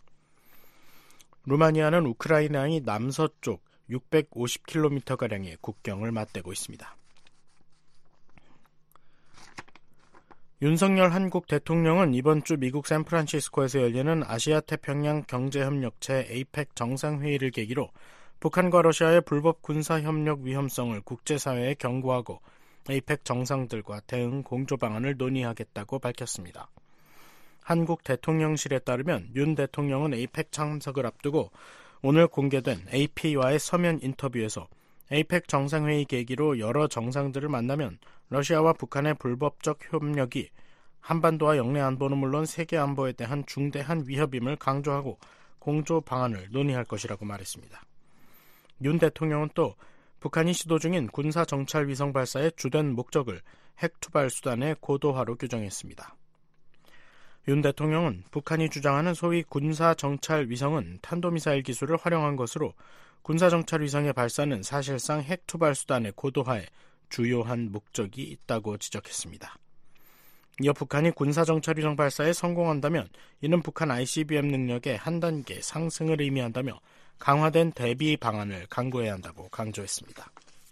루마니아는 우크라이나의 남서쪽 육백오십 킬로미터가량의 국경을 맞대고 있습니다. 윤석열 한국 대통령은 이번 주 미국 샌프란시스코에서 열리는 아시아태평양 경제협력체 에이펙 정상회의를 계기로 북한과 러시아의 불법 군사협력 위험성을 국제사회에 경고하고 에이펙 정상들과 대응 공조 방안을 논의하겠다고 밝혔습니다. 한국 대통령실에 따르면 윤 대통령은 에이펙 참석을 앞두고 오늘 공개된 에이피와의 서면 인터뷰에서 에이펙 정상회의 계기로 여러 정상들을 만나면 러시아와 북한의 불법적 협력이 한반도와 영내 안보는 물론 세계 안보에 대한 중대한 위협임을 강조하고 공조 방안을 논의할 것이라고 말했습니다. 윤 대통령은 또 북한이 시도 중인 군사정찰위성 발사의 주된 목적을 핵투발 수단의 고도화로 규정했습니다. 윤 대통령은 북한이 주장하는 소위 군사정찰위성은 탄도미사일 기술을 활용한 것으로 군사정찰위성의 발사는 사실상 핵투발 수단의 고도화에 주요한 목적이 있다고 지적했습니다. 이어 북한이 군사정찰위성 발사에 성공한다면 이는 북한 아이씨비엠 능력의 한 단계 상승을 의미한다며 강화된 대비 방안을 강구해야 한다고 강조했습니다.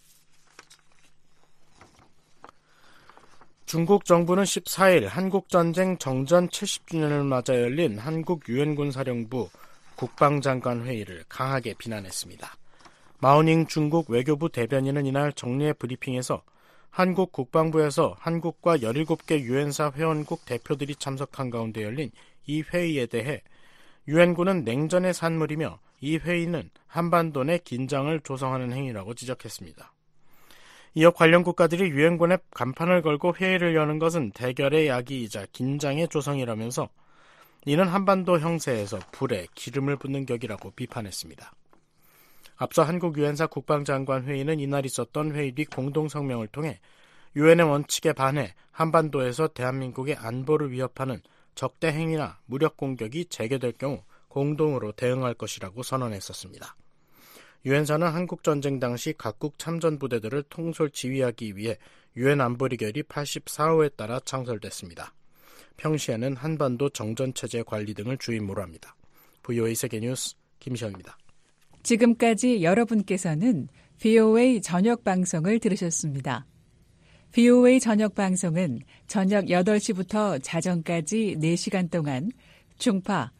중국 정부는 십사일 한국전쟁 정전 칠십 주년을 맞아 열린 한국 유엔군 사령부 국방장관 회의를 강하게 비난했습니다. 마오닝 중국 외교부 대변인은 이날 정례 브리핑에서 한국 국방부에서 한국과 열일곱 개 유엔사 회원국 대표들이 참석한 가운데 열린 이 회의에 대해 유엔군은 냉전의 산물이며 이 회의는 한반도 내 긴장을 조성하는 행위라고 지적했습니다. 이어 관련 국가들이 유엔군에 간판을 걸고 회의를 여는 것은 대결의 야기이자 긴장의 조성이라면서 이는 한반도 형세에서 불에 기름을 붓는 격이라고 비판했습니다. 앞서 한국 유엔사 국방장관 회의는 이날 있었던 회의 뒤 공동성명을 통해 유엔의 원칙에 반해 한반도에서 대한민국의 안보를 위협하는 적대 행위나 무력 공격이 재개될 경우 공동으로 대응할 것이라고 선언했었습니다. 유엔사는 한국전쟁 당시 각국 참전부대들을 통솔 지휘하기 위해 유엔 안보리 결의 팔십사 호에 따라 창설됐습니다. 평시에는 한반도 정전체제 관리 등을 주임무로 합니다. 브이오에이 세계뉴스 김시영입니다. 지금까지 여러분께서는 브이오에이 저녁 방송을 들으셨습니다. 브이오에이 저녁 방송은 저녁 여덟 시부터 자정까지 네 시간 동안 중파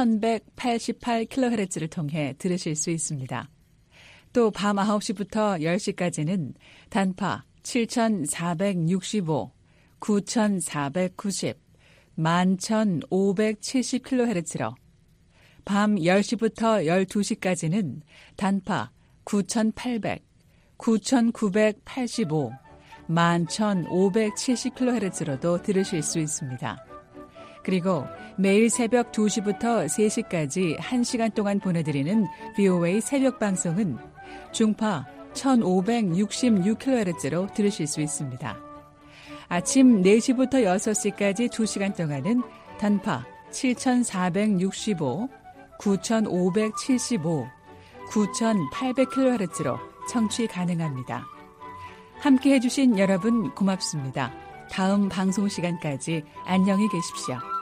천백팔십팔 킬로헤르츠를 통해 들으실 수 있습니다. 또 밤 아홉 시부터 열 시까지는 단파 칠천사백육십오, 구천사백구십, 만 천오백칠십 킬로헤르츠로 밤 열 시부터 열두 시까지는 단파 구천팔백, 구천구백팔십오, 만 천오백칠십 킬로헤르츠로도 들으실 수 있습니다. 그리고 매일 새벽 두 시부터 세 시까지 한 시간 동안 보내드리는 브이오에이 새벽 방송은 중파 천오백육십육 킬로헤르츠로 들으실 수 있습니다. 아침 네 시부터 여섯 시까지 두 시간 동안은 단파 칠천사백육십오, 구천오백칠십오, 구천팔백 킬로헤르츠로 청취 가능합니다. 함께 해주신 여러분 고맙습니다. 다음 방송 시간까지 안녕히 계십시오.